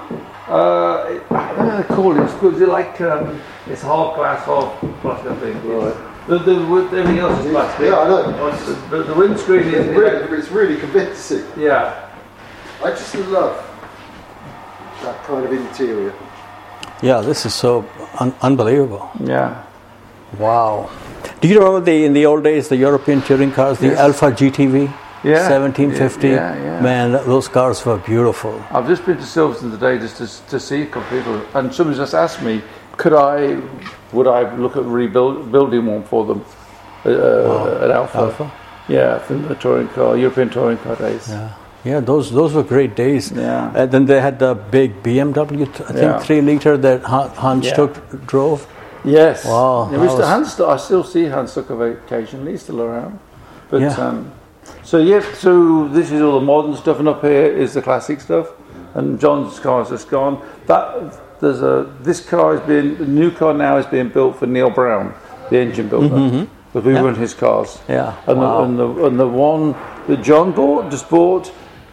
uh, I don't know what they call it. It's, good. It's like um, it's half glass, half plastic, I think. Right. The, the, the, everything else is plastic. Yeah, I know. The, the, the windscreen is. It's really, it's really convincing. Yeah. I just love that kind of interior. Yeah, this is so un- unbelievable. Yeah. Wow. Do you remember the in the old days the European touring cars, the Yes. Alpha G T V? Yeah. seventeen fifty. Yeah, yeah. Man, those cars were beautiful. I've just been to Silverstone today just to, to see a couple of people, and somebody just asked me, could I, would I look at rebuild building one for them, uh, Wow. an Alpha. Alpha? Yeah, from the touring car, European touring car days. Yeah. Yeah, those those were great days. Yeah. And then they had the big B M W, th- I think Yeah. three liter that Han- Hans Yeah. Stuck drove. Yes. Wow. Yeah, we that still, was- Hans, Stuck- I still see Hans Stucker occasionally, he's still around. But Yeah. um, so yeah, so this is all the modern stuff, and up here is the classic stuff. And John's car's just gone. That there's a this car is being the new car now is being built for Neil Brown, the engine builder, Mhm. because we Yeah. run his cars. Yeah. And, Wow. the, and the and the one that John bought just bought.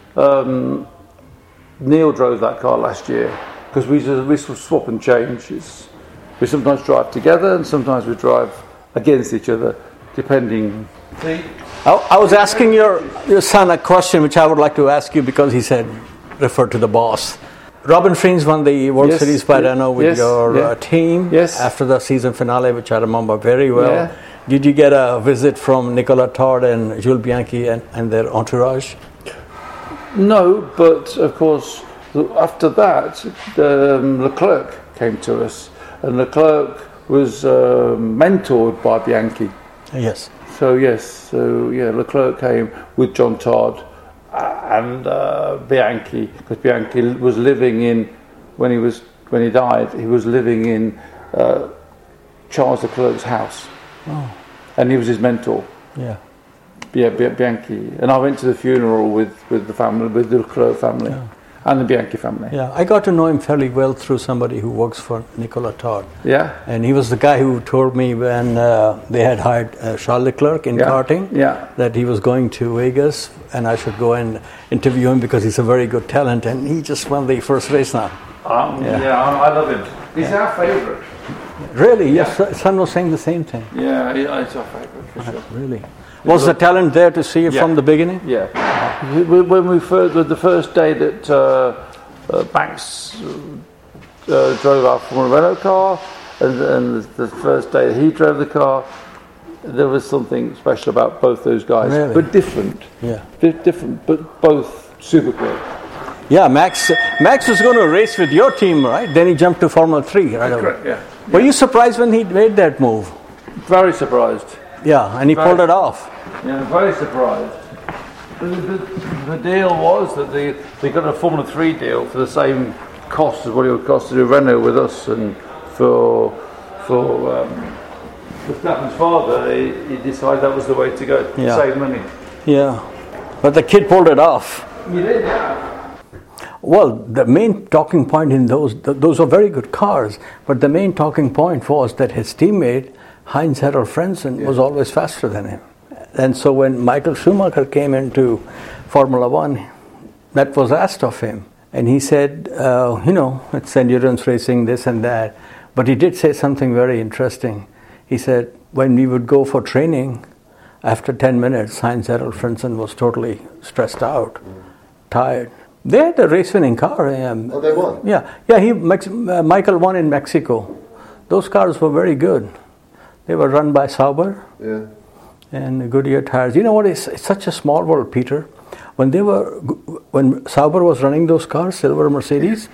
Um, Neil drove that car last year because we just, we sort of swap and change. It's, we sometimes drive together and sometimes we drive against each other, depending. See? I, I was asking your, your son a question which I would like to ask you because he said, refer to the boss. Robin Friends won the World Yes, Series by yeah, Renault with yes, your yeah. uh, team Yes. after the season finale, which I remember very well. Yeah. Did you get a visit from Nicola Todd and Jules Bianchi and, and their entourage? No, but of course, the- after that, um, Leclerc came to us, and Leclerc was uh, mentored by Bianchi. Yes. So yes, so yeah, Leclerc came with John Todd uh, and uh, Bianchi, because Bianchi was living in when he was when he died. He was living in uh, Charles Leclerc's house, Oh. and he was his mentor. Yeah. Yeah, Bi- Bianchi, and I went to the funeral with, with the family, with the Leclerc family, Yeah. and the Bianchi family. Yeah, I got to know him fairly well through somebody who works for Nicola Todd. Yeah. And he was the guy who told me when uh, they had hired uh, Charles Leclerc in Yeah. karting Yeah. that he was going to Vegas and I should go and interview him because he's a very good talent and he just won the first race now. Um, Yeah. yeah, I, I love him. He's Yeah. our favourite. Really? Yes, son- son was saying the same thing. Yeah, he- he's our favourite for sure. Really? Was the talent there to see it Yeah. from the beginning? Yeah. We- When we first, the first day that uh, uh, Banks uh, drove our Formula Renault car, and, and the first day he drove the car, there was something special about both those guys, Really? but different. Yeah. Di- different, but both super quick. Yeah, Max Max was going to race with your team, right? Then he jumped to Formula three, right? away. Correct, yeah. Were you surprised when he made that move? Very surprised. Yeah, and he Very- pulled it off. Yeah, very surprised. The, the, the deal was that they, they got a Formula three deal for the same cost as what it would cost to do Renault with us, and for for um, Verstappen's father, he, he decided that was the way to go, to Yeah. save money. Yeah, but the kid pulled it off. You did, yeah. Well, the main talking point in those, th- those are very good cars, but the main talking point was that his teammate, Heinz Harald Frentzen, was always faster than him. And so when Michael Schumacher came into Formula One, that was asked of him. And he said, uh, you know, it's endurance racing, this and that. But he did say something very interesting. He said, when we would go for training, after ten minutes, Heinz Harald Frentzen was totally stressed out, tired. They had a race-winning car. Um, Oh, they won? Yeah, yeah. He Mex- uh, Michael won in Mexico. Those cars were very good. They were run by Sauber. Yeah. And Goodyear tires. You know what? It's, it's such a small world, Peter. When they were, when Sauber was running those cars, silver Mercedes,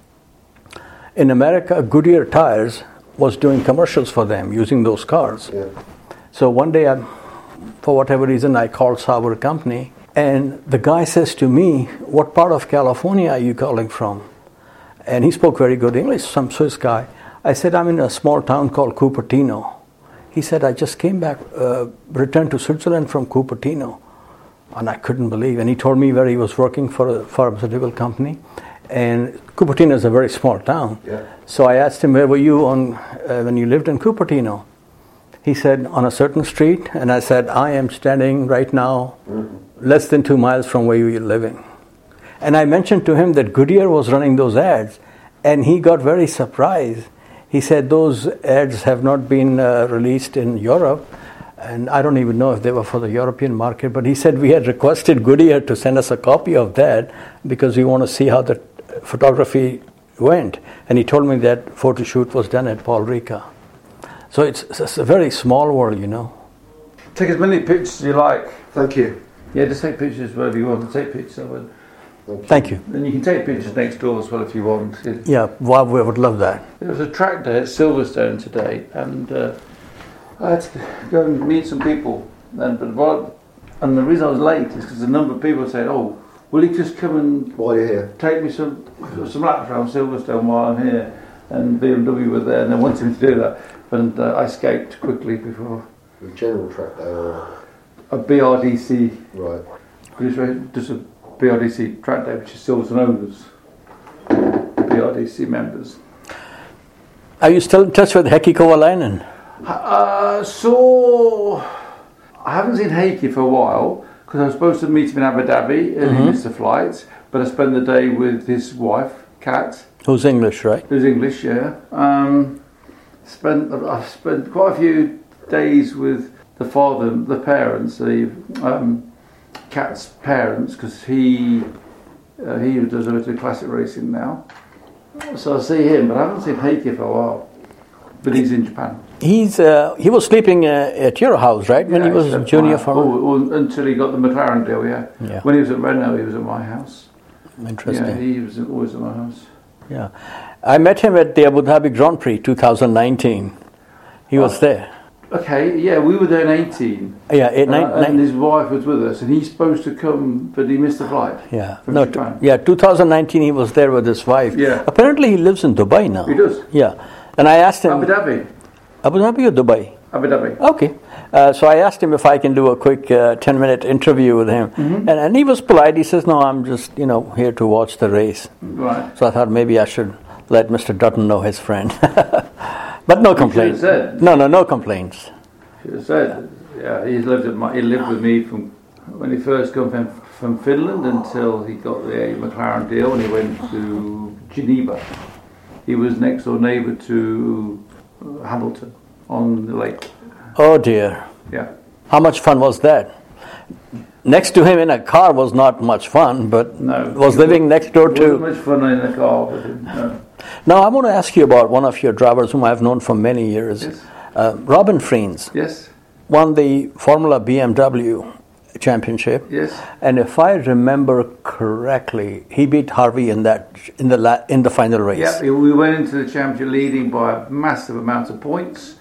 in America, Goodyear tires was doing commercials for them using those cars. Yeah. So one day, I, for whatever reason, I called Sauber company, and the guy says to me, "What part of California are you calling from?" And he spoke very good English, some Swiss guy. I said, "I'm in a small town called Cupertino." He said, "I just came back, uh, returned to Switzerland from Cupertino." And I couldn't believe. And he told me where he was working for a pharmaceutical company. And Cupertino is a very small town. Yeah. So I asked him, "Where were you on uh, when you lived in Cupertino?" He said, "On a certain street." And I said, "I am standing right now mm-hmm. less than two miles from where you're living." And I mentioned to him that Goodyear was running those ads. And he got very surprised. He said, "Those ads have not been uh, released in Europe." And I don't even know if they were for the European market. But he said, "We had requested Goodyear to send us a copy of that because we want to see how the photography went." And he told me that photo shoot was done at Paul Ricca. So it's, it's a very small world, you know. Take as many pictures as you like. Thank you. Yeah, just take pictures wherever you want to take pictures of it. Thank you. And you can take pictures next door as well if you want. Yeah, well, we would love that. There was a track day at Silverstone today, and uh, I had to go and meet some people. And but what, and the reason I was late is because a number of people said, "Oh, will you just come and while you're here, take me some some laps around Silverstone while I'm here?" And B M W were there, and they wanted me to do that, but uh, I escaped quickly before. The general track day or a B R D C, right? Just a B R D C track day, which is Silverstone owners, B R D C members. Are you still in touch with Heikki Kovalainen? Uh, so I haven't seen Heikki for a while because I was supposed to meet him in Abu Dhabi and mm-hmm. he missed the flight. But I spent the day with his wife, Kat. Who's English, right? Who's English, yeah. Um, spent I've spent quite a few days with the father, the parents, the um, Kat's parents, because he uh, he does a bit of classic racing now. So I see him, but I haven't seen Heikki for a while. But he's in Japan. He's uh, he was sleeping uh, at your house, right? When yeah, he was a junior farmer. Oh, oh, until he got the McLaren deal, yeah. yeah. When he was at Renault, he was at my house. Interesting. Yeah, he was always at my house. Yeah, I met him at the Abu Dhabi Grand Prix twenty nineteen. He oh. was there. Okay, yeah, we were there in eighteen. Yeah, eight, nine, uh, and his wife was with us, and he's supposed to come, but he missed the flight. Yeah, no, t- yeah, twenty nineteen he was there with his wife. Yeah. Apparently he lives in Dubai now. He does. Yeah, and I asked him. Abu Dhabi. Abu Dhabi or Dubai? Abu Dhabi. Okay. Uh, so I asked him if I can do a quick uh, ten minute interview with him. Mm-hmm. And, and he was polite. He says, "No, I'm just, you know, here to watch the race." Right. So I thought maybe I should let Mister Dutton know his friend. But no complaints. Said. No, no, no complaints. Should have said. Yeah, he lived, at my, he lived with me from when he first came from, from Finland until he got the McLaren deal and he went to Geneva. He was next door neighbour to Hamilton on the lake. Oh dear. Yeah. How much fun was that? Next to him in a car was not much fun, but no, was living next door to... It wasn't much fun in the car with him, no. Now I want to ask you about one of your drivers whom I've known for many years. Yes. Uh, Robin Friens. Yes. Won the Formula B M W championship. Yes. And if I remember correctly, he beat Harvey in that in the la- in the final race. Yeah, we went into the championship leading by a massive amount of points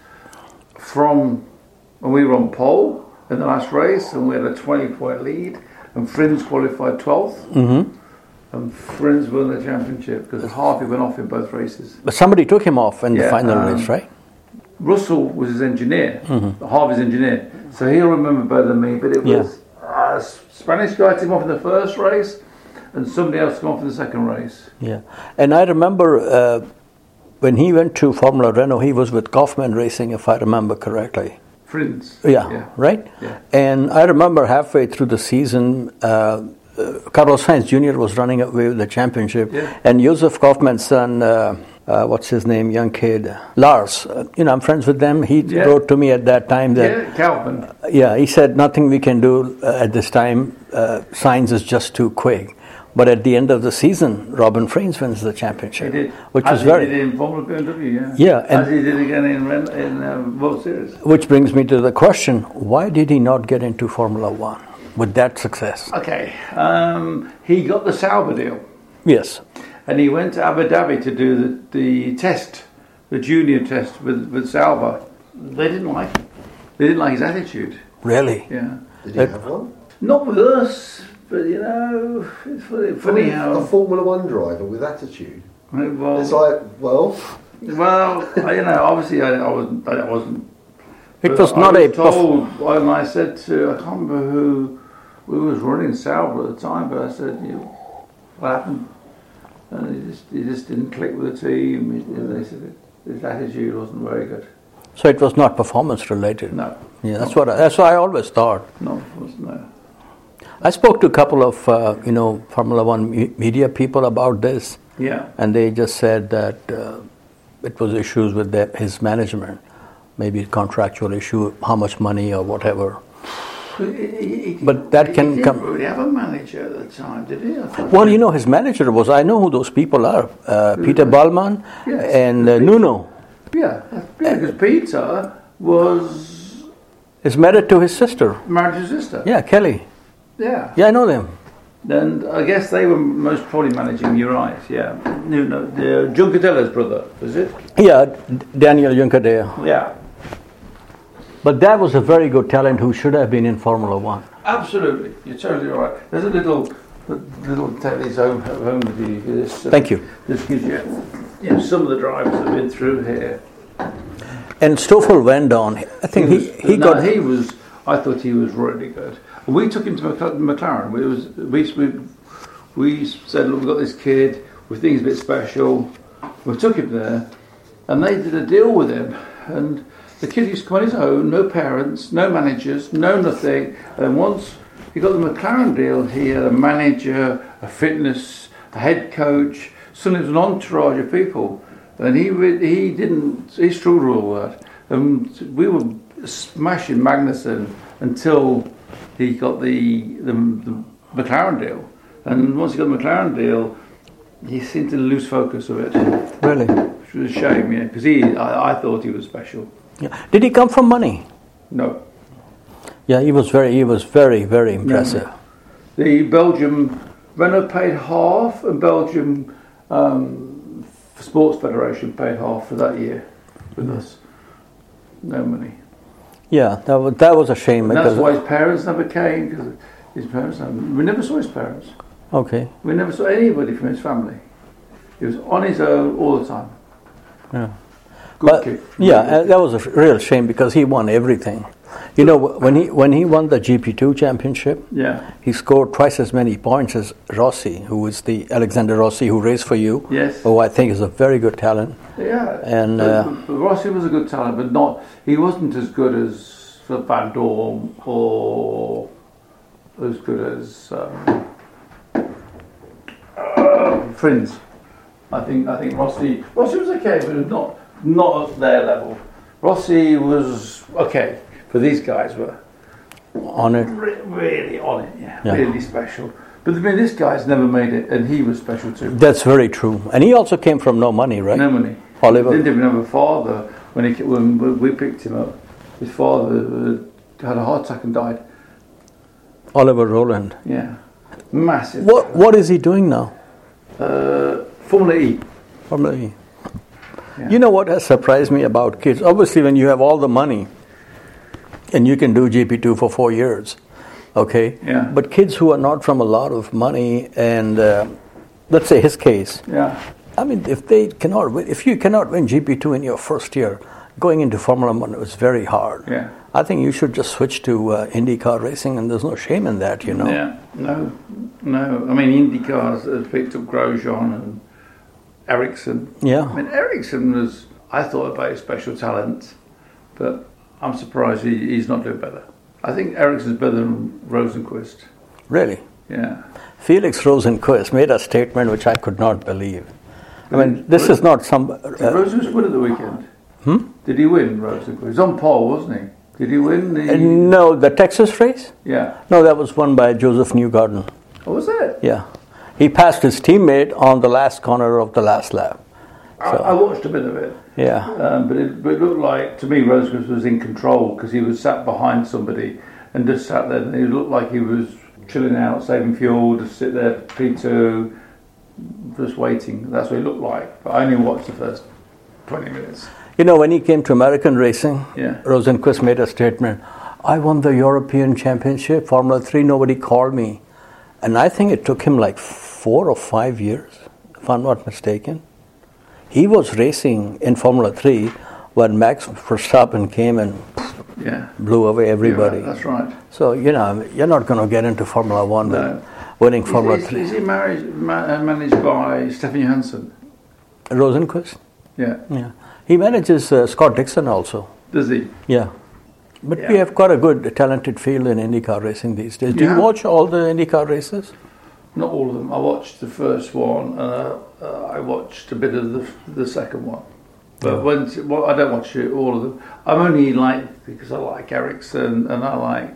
from when we were on pole in the last race, and we had a twenty point lead, and Friens qualified twelfth. Mm-hmm. And Friens won the championship because Harvey went off in both races. But somebody took him off in yeah, the final um, race, right? Russell was his engineer, mm-hmm. Harvey's engineer, so he'll remember better than me. But it was yeah. a Spanish guy took him off in the first race, and somebody else took him off in the second race. Yeah, and I remember uh, when he went to Formula Renault, he was with Kaufman Racing, if I remember correctly. Friends. Yeah, yeah. right? Yeah. And I remember halfway through the season, uh, uh, Carlos Sainz Junior was running away with the championship, yeah. and Josef Kaufman's son, uh, uh, what's his name, young kid, Lars, uh, you know, I'm friends with them. He yeah. wrote to me at that time that... Yeah, Calvin. Uh, yeah, he said, nothing we can do uh, at this time. Uh, Sainz is just too quick. But at the end of the season, Robin Frains wins the championship, He did. which As was he very did in Formula B M W, yeah. Yeah, and- As he did again in Ren- in um, World Series. Which brings me to the question: why did he not get into Formula One with that success? Okay, um, he got the Sauber deal, Yes, and he went to Abu Dhabi to do the, the test, the junior test with with Sauber. They didn't like him. They didn't like his attitude. really. Yeah, Did he Uh, have one? not with us, but you know, it's funny, funny A how. Formula One driver with attitude. Well, It's like, well, well, you know, obviously I, I wasn't. I wasn't. It but was I not was a perf- told, and I said to, I can't remember who, who was running Sauber at the time, but I said, you know, what happened? And he just, he just didn't click with the team. He, they said his attitude wasn't very good. So it was not performance related. No. Yeah, that's what I, that's what I always thought. No, it was no. I spoke to a couple of uh, you know Formula One me- media people about this, Yeah. and they just said that uh, it was issues with the, his management, maybe a contractual issue, how much money or whatever. But, he, he, But that he can didn't come- really have a manager at the time, did he? I thought Well, he- you know, his manager was, I know who those people are, uh, Peter Ballman Yes. and uh, Nuno Yeah, because Peter was is married to his sister. married to his sister. Yeah, Kelly. Yeah. Yeah, I know them. And I guess they were most probably managing, you're right, yeah. No, no, the Juncatella's brother, was it? Yeah, D- Daniel Juncadella. Yeah. But that was a very good talent who should have been in Formula One. Absolutely, you're totally right. There's a little little Teddy's home, home with you. This, uh, Thank you. This gives you, you know, some of the drivers that have been through here. And Stoffel Van Dorn, I think he, was, he no, got... he was, I thought he was really good. We took him to Mc- McLaren. We, was, we, we, we said, look, we've got this kid, we think he's a bit special. We took him there, and they did a deal with him. And the kid used to come on his own, no parents, no managers, no nothing. And once he got the McLaren deal, he had a manager, a fitness, a head coach, suddenly it was an entourage of people. And he re- he didn't, he struggled with all that. And we were smashing Magnussen until he got the, the, the McLaren deal. And once he got the McLaren deal, he seemed to lose focus of it. Really? Which was a shame, yeah, because he, I, I thought he was special. Yeah. Did he come from money? No. Yeah, he was very, he was very, very impressive. The Belgium, Renault paid half, and Belgium um, Sports Federation paid half for that year with us. No money. Yeah, that was, that was a shame. And that's because- why his parents never came, because his parents, never, we never saw his parents. Okay. We never saw anybody from his family. He was on his own all the time. Yeah. Good But, kid. yeah, uh, that was a real shame because he won everything. You know, when he when he won the G P two championship, Yeah. he scored twice as many points as Rossi, who is the Alexander Rossi who raced for you. Yes. Who I think is a very good talent. Yeah. And But- uh, but Rossi was a good talent, but not. He wasn't as good as Van Dorn or as good as um, uh, Frins. I think. I think Rossi. Rossi was okay, but not not at their level. Rossi was okay, but these guys were on it. re- really on it. Yeah, Yeah. really special. But I mean, this guy's never made it, and he was special too. That's very true. And he also came from no money, right? No money. Oliver. He didn't even have a father when he when we picked him up. His father uh, had a heart attack and died. Oliver Rowland. Yeah, massive. What What is he doing now? Uh, Formula E. Formula E. You know what has surprised me about kids? Obviously, when you have all the money and you can do G P two for four years, okay? Yeah. But kids who are not from a lot of money and, uh, let's say his case, Yeah. I mean, if they cannot win, if you cannot win G P two in your first year, going into Formula One is very hard. Yeah. I think you should just switch to uh, IndyCar racing, and there's no shame in that, you know? Yeah. No. No. I mean, IndyCars have picked up Grosjean and Ericsson. Yeah. I mean, Ericsson was. I thought about his special talent, but I'm surprised he, he's not doing better. I think Ericsson's better than Rosenquist. Really? Yeah. Felix Rosenquist made a statement which I could not believe. I mean, this is not some... Uh, Did Rosenquist win at the weekend? Hmm? Did he win, Rosenquist? He was on pole, wasn't he? Did he win the... Uh, no, the Texas race? Yeah. No, that was won by Joseph Newgarden. Oh, was it? Yeah. He passed his teammate on the last corner of the last lap. I, So, I watched a bit of it. yeah. Um, but, it, but it looked like, to me, Rosecrans was in control because he was sat behind somebody and just sat there. And it looked like he was chilling out, saving fuel, just sit there, P two, just waiting. That's what it looked like. But I only watched the first twenty minutes. You know, when he came to American racing, Yeah. Rosenquist made a statement, I won the European Championship, Formula three, nobody called me. And I think it took him like four or five years, if I'm not mistaken. He was racing in Formula three when Max Verstappen came and Yeah. blew away everybody. Yeah, that's right. So, you know, you're not going to get into Formula one No. with winning Formula Is, three. is, is he married, ma- managed by Stefan Johansson? Rosenquist? Yeah. Yeah. He manages uh, Scott Dixon also. Does he? Yeah. But Yeah. we have got a good, talented field in IndyCar racing these days. Do Yeah. you watch all the IndyCar races? Not all of them. I watched the first one. Uh, uh, I watched a bit of the the second one. But Yeah. when well, I don't watch it, all of them. I'm only like because I like Ericsson and I like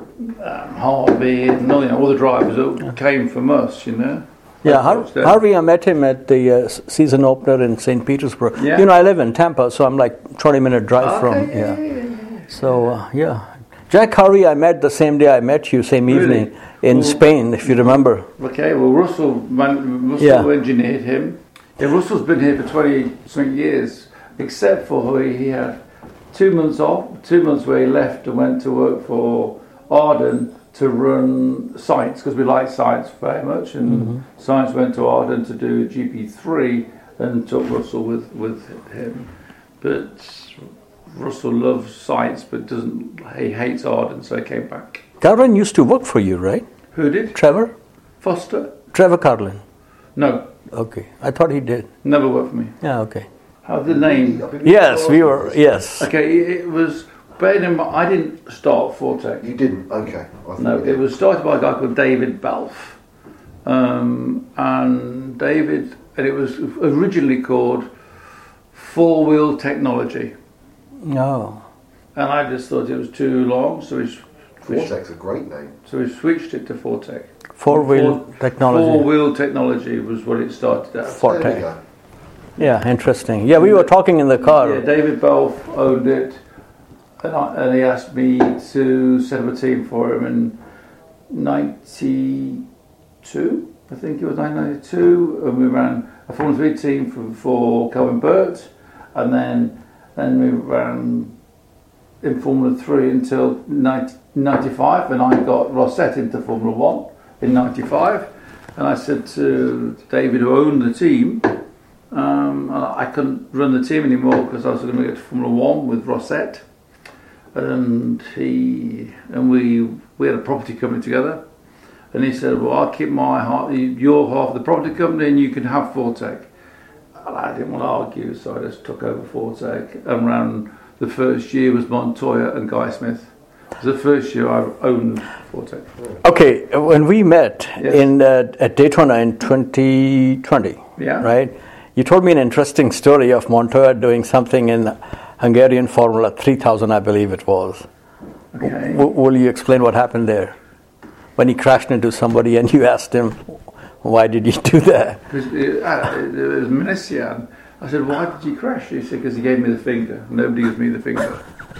um, Harvey and all, you know, all the drivers that came from us. You know. Yeah, I Har- watched them. Harvey, I met him at the uh, s- season opener in Saint Petersburg. Yeah. You know, I live in Tampa, so I'm like twenty minute drive Okay, from, yeah, yeah. yeah, yeah, yeah. So, uh, yeah. Jack Harvey, I met the same day I met you, same Really? evening in Well- Spain, if you remember. Okay, well, Russell, man, Russell Yeah. engineered him. Yeah, Russell's been here for twenty something years, except for he, he had two months off, two months where he left and went to work for Arden to run Science, because we like Science very much, and Mm-hmm. Science went to Arden to do G P three and took Russell with, with him. But Russell loves Science, but doesn't, he hates Arden, so he came back. Carlin used to work for you, right? Who did? Trevor? Foster? Trevor Carlin. No, Okay. I thought he did. never worked for me. Yeah, okay. How's the name? Yes, we were, yes. Okay, it was. Bear in mind, I didn't start Fortec. You didn't? Okay. I thought No, you it did. was started by a guy called David Balfe, um, and David, and it was originally called Four Wheel Technology, No. and I just thought it was too long, so we switched, Fortec's a great name. so we switched it to Fortec. Four-wheel Four technology. Wheel Technology was what it started as. Forte. There we go. Yeah, interesting. Yeah, we were talking in the car. Yeah, David Balfe owned it, and, I, and he asked me to set up a team for him in ninety-two, I think it was nineteen ninety-two, and we ran a Formula three team for, for Calvin Burt, and then then we ran in Formula three until nineteen ninety-five, and I got Rosset into Formula one in ninety-five, and I said to David, who owned the team, um, I couldn't run the team anymore because I was going to go to Formula One with Rosset, and he and we we had a property company together, and he said, "Well, I'll keep my half, your half of the property company, and you can have Fortec." And I didn't want to argue, so I just took over Fortec and ran. The first year was Montoya and Guy Smith. It was the first year I owned Fortec. Okay, when we met Yes. in uh, at Daytona in twenty twenty, Yeah. right? You told me an interesting story of Montoya doing something in Hungarian Formula three thousand, I believe it was. Okay. W- will you explain what happened there? When he crashed into somebody and you asked him, why did you do that? Because it, uh, it was Minesian. I said, "Why did you crash?" He said, "Because he gave me the finger. Nobody gives me the finger."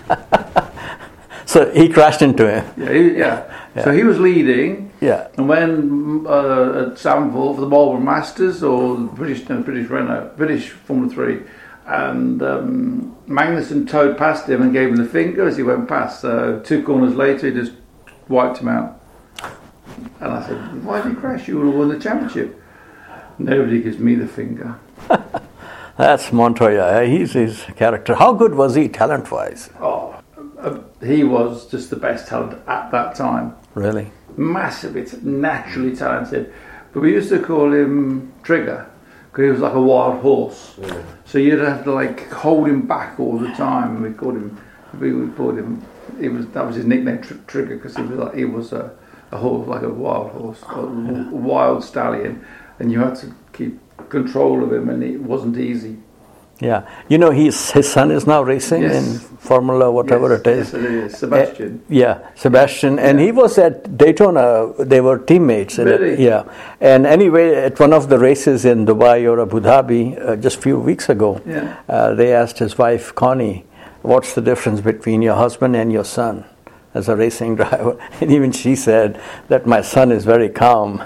So he crashed into him. Yeah, he, yeah. Yeah. So he was leading, Yeah. and when uh, at Sandville for the Marlboro Masters or British no, British Renault, British Formula Three, and um, Magnussen towed past him and gave him the finger as he went past. So two corners later, he just wiped him out. And I said, "Why did you crash? You would have won the championship." Nobody gives me the finger. That's Montoya. He's his character. How good was he talent-wise? Oh, uh, he was just the best talent at that time. Really? Massively, t- naturally talented. But we used to call him Trigger because he was like a wild horse. Yeah. So you'd have to like hold him back all the time. And we called him. We would call him. It was that was his nickname, tr- Trigger, because he was like he was a, a horse, like a wild horse, a w- wild stallion, and you had to keep control of him, and it wasn't easy. Yeah, you know, he's his son is now racing Yes. in Formula, whatever Yes, it is. yes, it is. Sebastian. Uh, yeah, Sebastian, and he was at Daytona. They were teammates. In Really? it. Yeah, and anyway, at one of the races in Dubai or Abu Dhabi uh, just a few weeks ago, Yeah. uh, they asked his wife Connie, "What's the difference between your husband and your son as a racing driver?" And even she said that my son is very calm.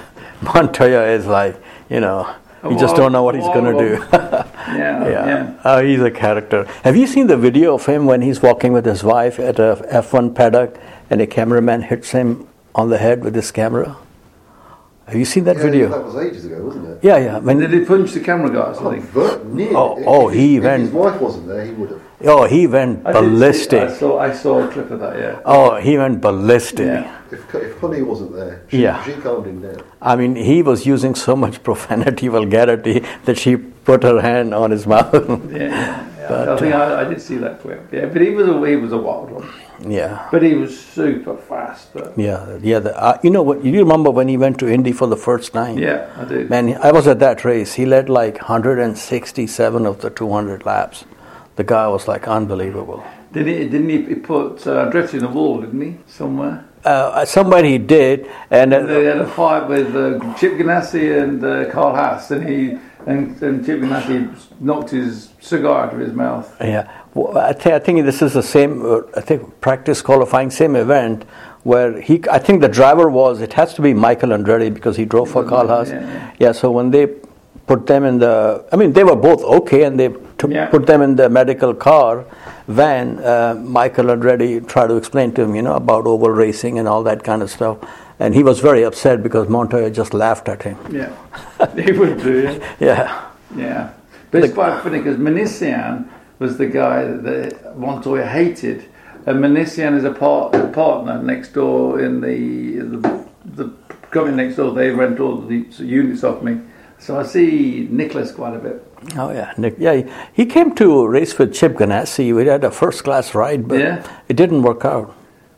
Montoya is like, you know. You just don't know what he's going to do. yeah, yeah. yeah. Oh, he's a character. Have you seen the video of him when he's walking with his wife at a F one paddock and a cameraman hits him on the head with his camera? Have you seen that Yeah, video? That was ages ago, wasn't it? Yeah, yeah. When, Did he punch the camera guy or something? But near. Oh, If- oh, if he his, went- If his wife wasn't there, he would have. oh, he went I did see- ballistic. I saw, I saw a clip of that, yeah. Oh, he went ballistic. Yeah. If, if Connie wasn't there, she, Yeah. she calmed him down. I mean, he was using so much profanity, vulgarity, that she put her hand on his mouth. Yeah, yeah, yeah. But, I think I, I did see that clip. Yeah, but he was a he was a wild one. yeah. But he was super fast. But Yeah, yeah. The, uh, you know what? You remember when he went to Indy for the first time? yeah, I do. Man, I was at that race. He led like one hundred sixty-seven of the two hundred laps. The guy was like unbelievable. Didn't he? Didn't he, he put uh, Andretti in the wall? Didn't he? Somewhere. Uh, somebody did, and uh, They had a fight with uh, Chip Ganassi and uh, Carl Haas, and he and, and Chip Ganassi knocked his cigar out of his mouth. yeah, well, I, th- I think this is the same. Uh, I think practice qualifying, same event where he. I think the driver was. It has to be Michael Andretti because he drove for Carl Haas. Yeah, yeah. Yeah. So when they put them in the, I mean, they were both okay, and they took, Yeah. put them in the medical car van. Uh, Michael Andretti tried to explain to him, you know, about oval racing and all that kind of stuff, and he was very upset because Montoya just laughed at him. Yeah, he would do. Yeah. Yeah. Yeah, but it's quite funny because Manician was the guy that the Montoya hated, and Manician is a, part, a partner next door in the the, the company next door. They rent all the units off me, so I see Nicholas quite a bit. Oh yeah, Nick. Yeah, he, he came to race with Chip Ganassi. We had a first class ride, but Yeah. it didn't work out.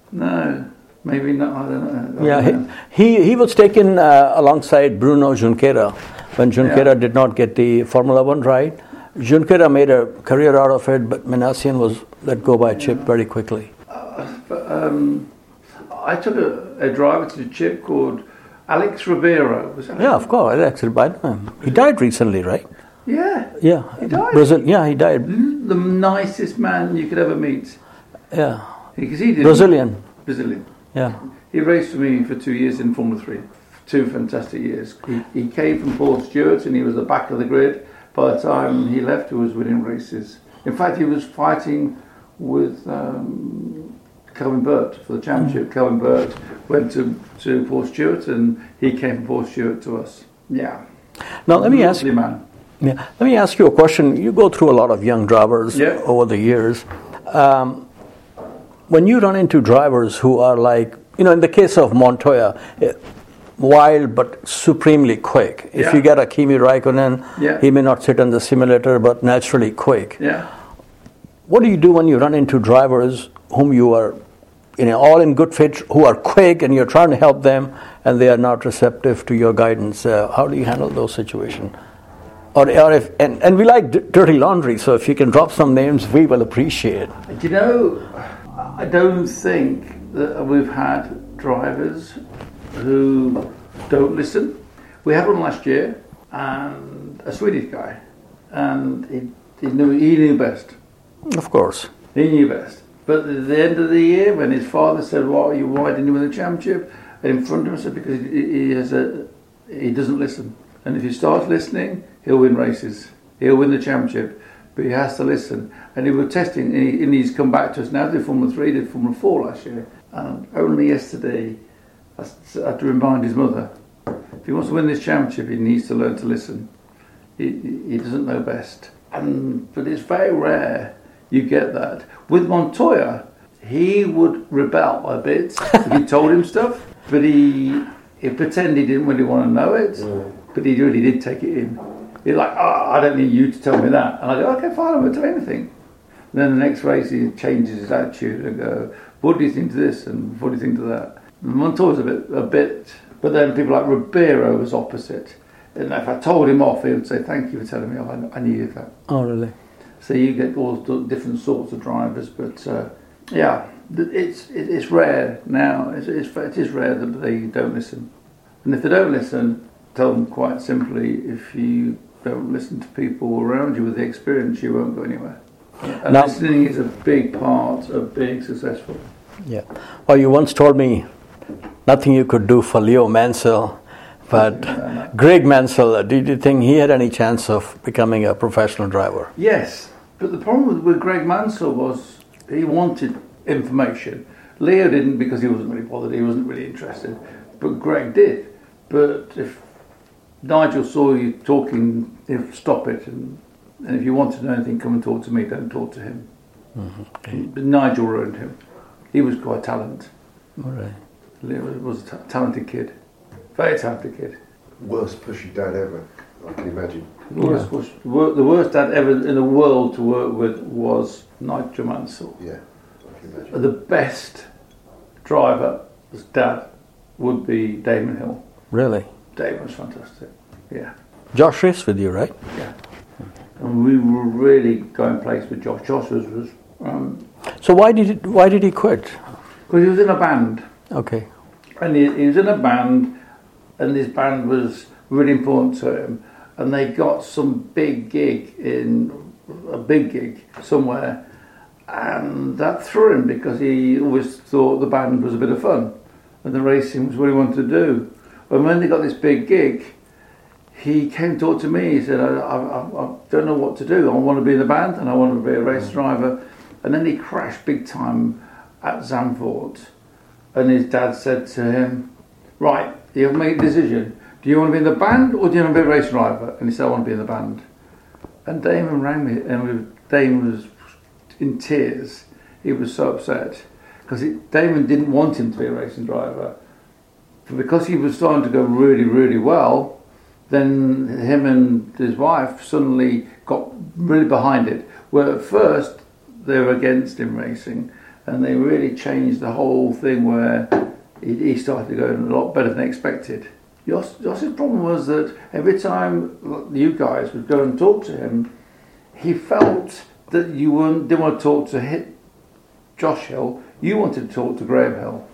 No, maybe not. I don't know. I Yeah, don't know. he, he he was taken uh, alongside Bruno Junqueira when Junqueira Yeah. did not get the Formula One ride. Junqueira made a career out of it, but Manasian was let go by Chip very quickly. But, um, I took a, a driver to Chip called Alex Ribeiro. Was that Yeah, of course. I actually I know him. He died recently, right? Yeah, Yeah, He died? Brazil. Yeah, he died. the nicest man you could ever meet. Yeah, Because he did Brazilian. Brazilian. Yeah. He raced for me for two years in Formula Three. Two fantastic years. He, he came from Paul Stewart and he was the back of the grid. By the time he left, he was winning races. In fact, he was fighting with um, Kelvin Burt for the championship. Kelvin Burt went to, to Paul Stewart and he came from Paul Stewart to us. Yeah. Now let me ask. Lovely man. Yeah, let me ask you a question. You go through a lot of young drivers Yeah. over the years. Um, when you run into drivers who are like, you know, in the case of Montoya, eh, wild but supremely quick. If Yeah. you get a Kimi Raikkonen, Yeah. he may not sit on the simulator, but naturally quick. Yeah. What do you do when you run into drivers whom you are, you know, all in good fit, who are quick, and you're trying to help them, and they are not receptive to your guidance? Uh, how do you handle those situations? Or, or if, and, and we like d- dirty laundry, so if you can drop some names, we will appreciate. Do you know, I don't think that we've had drivers who don't listen. We had one last year, and a Swedish guy, and he, he knew he knew best. Of course. He knew best. But at the end of the year, when his father said, "Why you? Why didn't you win the championship?" in front of him, I said, "Because he, he has a, he doesn't listen. And if he starts listening, he'll win races. He'll win the championship. But he has to listen." And he was testing, and, he, and he's come back to us now. Did Formula Three, did Formula Four last year, and only yesterday, I had to remind his mother, if he wants to win this championship, he needs to learn to listen. He, he doesn't know best. And but it's very rare you get that. With Montoya, he would rebel a bit if you told him stuff, but he he pretended he didn't really want to know it, mm. but he really did take it in. He's like, "Oh, I don't need you to tell me that." And I go, "Okay, fine, I won't tell you anything." And then the next race, he changes his attitude and go, "What do you think to this? And what do you think to that?" And Montoya's a bit, a bit, but then people like Ribeiro was opposite. And if I told him off, he would say, "Thank you for telling me off. I, I needed that." Oh, really? So you get all the different sorts of drivers, but uh, yeah, it's it's rare now. It's, it's it is rare that they don't listen, and if they don't listen, tell them quite simply: if you don't listen to people around you with the experience, you won't go anywhere. And now, listening is a big part of being successful. Yeah. Well, you once told me nothing you could do for Leo Mansell, but Greg Mansell, did you think he had any chance of becoming a professional driver? Yes, but the problem with, with Greg Mansell was he wanted information. Leo didn't because he wasn't really bothered, he wasn't really interested, but Greg did. But if Nigel saw you talking, he'd stop it, and, and if you want to know anything, come and talk to me, don't talk to him. Mm-hmm. Okay. But Nigel ruined him. He was quite talented. All right. Leo was a t- talented kid. Very talented kid. Worst pushy dad ever, I can imagine. The worst, Yeah. push, wor- the worst dad ever in the world to work with was Nigel Mansell. Yeah, I can imagine. The best driver as dad would be Damon Hill. Really? Damon was fantastic. Yeah. Josh raced with you, right? Yeah. And we were really going place with Josh. Josh was, was um, So why did it, why did he quit? because he was in a band. Okay. And he, he was in a band, and his band was really important to him. And they got some big gig in a big gig somewhere, and that threw him because he always thought the band was a bit of fun, and the racing was what he wanted to do. But when they got this big gig, he came to talk to me. He said, I, I, I don't know what to do. I want to be in the band and I want to be a race driver. And then he crashed big time at Zandvoort. And his dad said to him, right, you've made a decision. Do you want to be in the band or do you want to be a race driver? And he said, I want to be in the band. And Damon rang me, and Damon was in tears. He was so upset because Damon didn't want him to be a racing driver. But because he was starting to go really, really well, then him and his wife suddenly got really behind it. Where at first they were against him racing, and they really changed the whole thing where he, he started to go a lot better than expected. Jos, Jos's problem was that every time you guys would go and talk to him, he felt that you weren't, didn't want to talk to hit Josh Hill, you wanted to talk to Graham Hill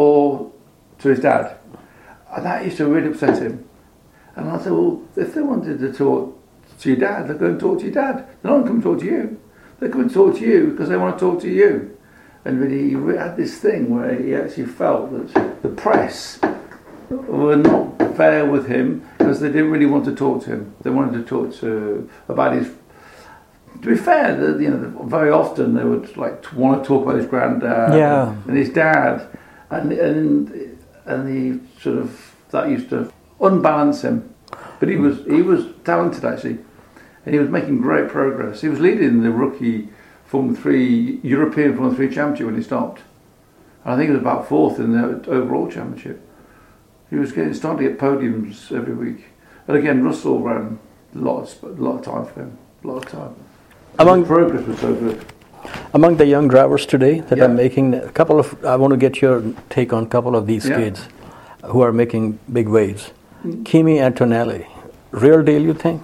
or to his dad. And that used to really upset him. And I said, well, if they wanted to talk to your dad, they're going to talk to your dad. They're not going to come talk to you. They're going to talk to you because they want to talk to you. And really, he had this thing where he actually felt that the press were not fair with him because they didn't really want to talk to him. They wanted to talk to about his. To be fair, the, you know, very often they would like want to talk about his granddad Yeah. and, and his dad, and and and he sort of that used to unbalance him. But he was he was talented actually, and he was making great progress. He was leading the rookie Formula Three European Formula Three Championship when he stopped. And I think he was about fourth in the overall championship. He was getting starting to get podiums every week. And again, Russell ran a lot of, a lot of time for him, a lot of time. Among His progress was so good. Among the young drivers today that Yeah. are making a couple of, I want to get your take on a couple of these Yeah. kids who are making big waves. Mm. Kimi Antonelli, real deal, you think?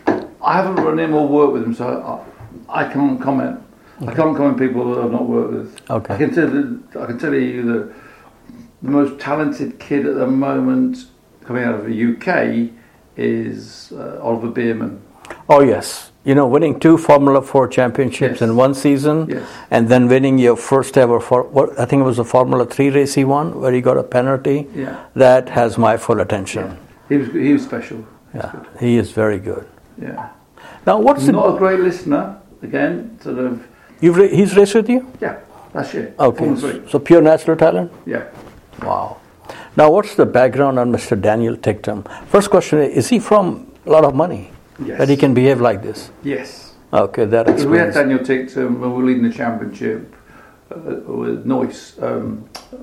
I haven't run him or worked with him, so I, I can't comment. I can't comment on people that I've not worked with. Okay. I can tell you, I can tell you that the most talented kid at the moment coming out of the U K is uh, Oliver Bierman. Oh yes, you know, winning two Formula Four championships Yes. in one season, Yes. and then winning your first ever for what I think it was a Formula Three race he won, where he got a penalty. Yeah. That has my full attention. He was he was special. Yeah, he is very good. Yeah. Now, what's He's the, not a great listener. Again, sort of. you've ra- he's raced with you? Yeah, that's it. Okay, Formula Three. so pure natural talent. Yeah. Wow. Now, what's the background on Mister Daniel Ticktum? First question is: is he from a lot of money Yes. that he can behave like this? Yes. Okay, that Because we had explains. Daniel Ticktum when we were leading the championship uh, with Noyce. Um,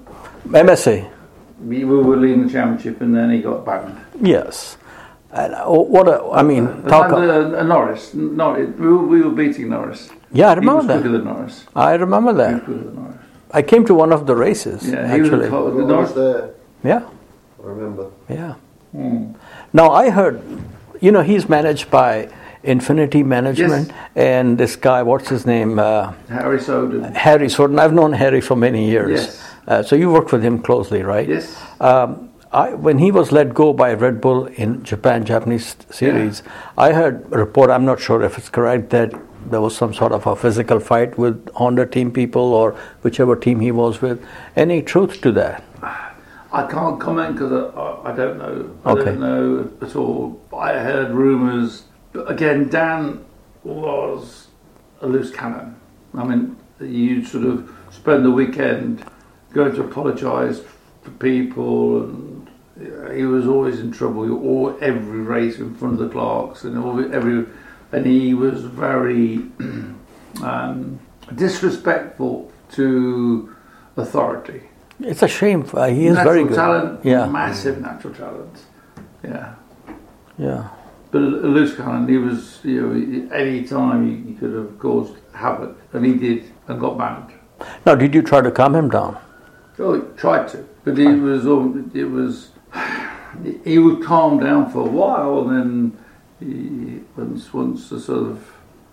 M S A. we, we were leading the championship and then he got banned. Yes. And uh, what a, I mean, talk. And, uh, uh, Norris. Norris. We were, we were beating Norris. Yeah, I He remember was that. quicker than Norris. I remember He was that. quicker than Norris. I came to one of the races. Yeah, he was actually. the top- Well, I Norris. was there, Yeah, I remember. yeah. Hmm. Now I heard, you know, he's managed by Infinity Management, Yes. and this guy, what's his name? Uh, Harry Soden. Harry Soden. I've known Harry for many years. Yes. Uh, so you worked with him closely, right? Yes. Um, I, when he was let go by Red Bull in Japan Japanese series, I heard a report, I'm not sure if it's correct, that there was some sort of a physical fight with Honda team people or whichever team he was with. Any truth to that? I can't comment because I, I, I don't know. I Okay. don't know at all. I heard rumours. But again, Dan was a loose cannon. I mean, you sort of spend the weekend going to apologise to people, and he was always in trouble. You all every race in front of the clerks, and all, every and he was very um, disrespectful to authority. It's a shame. Uh, he is natural very good. talent, Yeah. massive natural talent. Yeah. Yeah. But a, a loose cannon, he was, you know, any time he, he could have caused havoc, and he did, and got banned. Now, did you try to calm him down? Oh, he tried to, but he was, um, it was, he would calm down for a while, and then he, once, once the sort of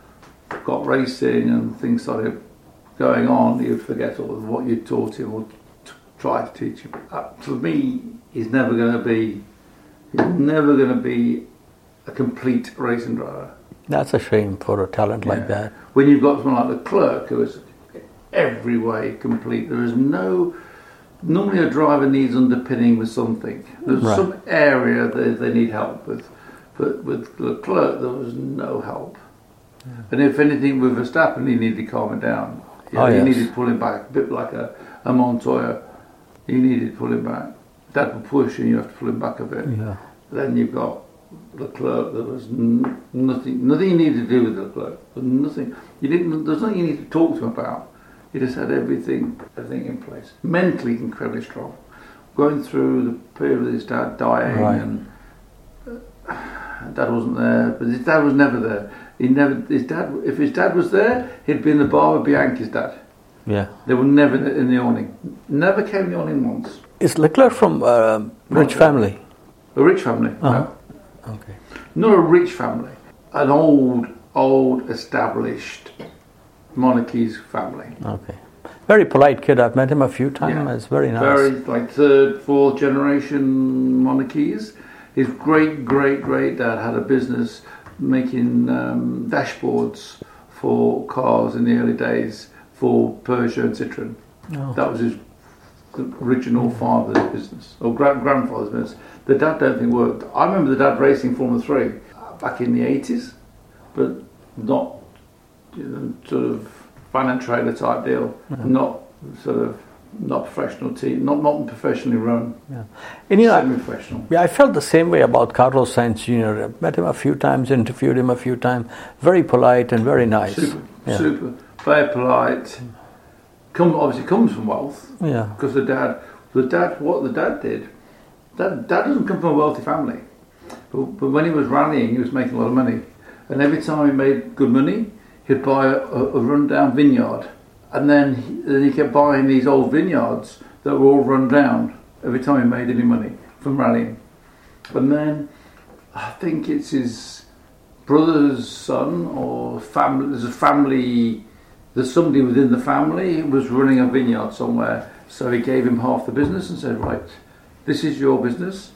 got racing and things started going on, he would forget all of what you taught him or t- tried to teach him. Uh, for me, he's never going to be, he's never going to be a complete racing driver. That's a shame for a talent like Yeah. that. When you've got someone like Leclerc, who is every way complete, there is no. Normally, a driver needs underpinning with something. There's Right. some area that they need help with, but with Leclerc, there was no help. And if anything, with Verstappen, he needed to calm him down. You know, Oh, he yes. needed to pull him back, a bit like a, a Montoya. He needed to pull him back. That will push, and you have to pull him back a bit. Yeah. Then you've got Leclerc. There was n- nothing, nothing you needed to do with Leclerc. There was nothing. You didn't. There's nothing you need to talk to him about. He just had everything, everything in place. Mentally incredibly strong. Going through the period of his dad dying, Right. and uh, dad wasn't there, but his dad was never there. He never. His dad. If his dad was there, he'd be in the bar with Bianchi's dad. Yeah. They were never in the awning. Never came in the awning once. Is Leclerc from uh, rich family? A rich family. Uh-huh. No. Okay. Not a rich family. An old, old, established monarchies family. Okay. Very polite kid. I've met him a few times. Yeah. It's very nice. Very like third, fourth generation monarchies. His great, great, great dad had a business making um, dashboards for cars in the early days for Peugeot and Citroën. Oh. That was his original father's business, or grand- grandfather's business. The dad don't think worked. I remember the dad racing Formula three back in the eighties, but not, you know, sort of van and trailer type deal, not sort of not professional team, not not professionally run, Yeah. And you know, I- semi-professional. yeah, I felt the same way about Carlos Sainz Junior I've met him a few times, interviewed him a few times. Very polite and very nice. Super, Yeah. super, very polite. Come obviously comes from wealth. Yeah. Because the dad, the dad, what the dad did, dad, dad doesn't come from a wealthy family, but, but when he was rallying, he was making a lot of money, and every time he made good money, he'd buy a, a rundown vineyard, and then he, then he kept buying these old vineyards that were all run down every time he made any money from rallying, and then I think it's his brother's son or family. There's a family. There's somebody within the family who was running a vineyard somewhere, so he gave him half the business and said, right, this is your business,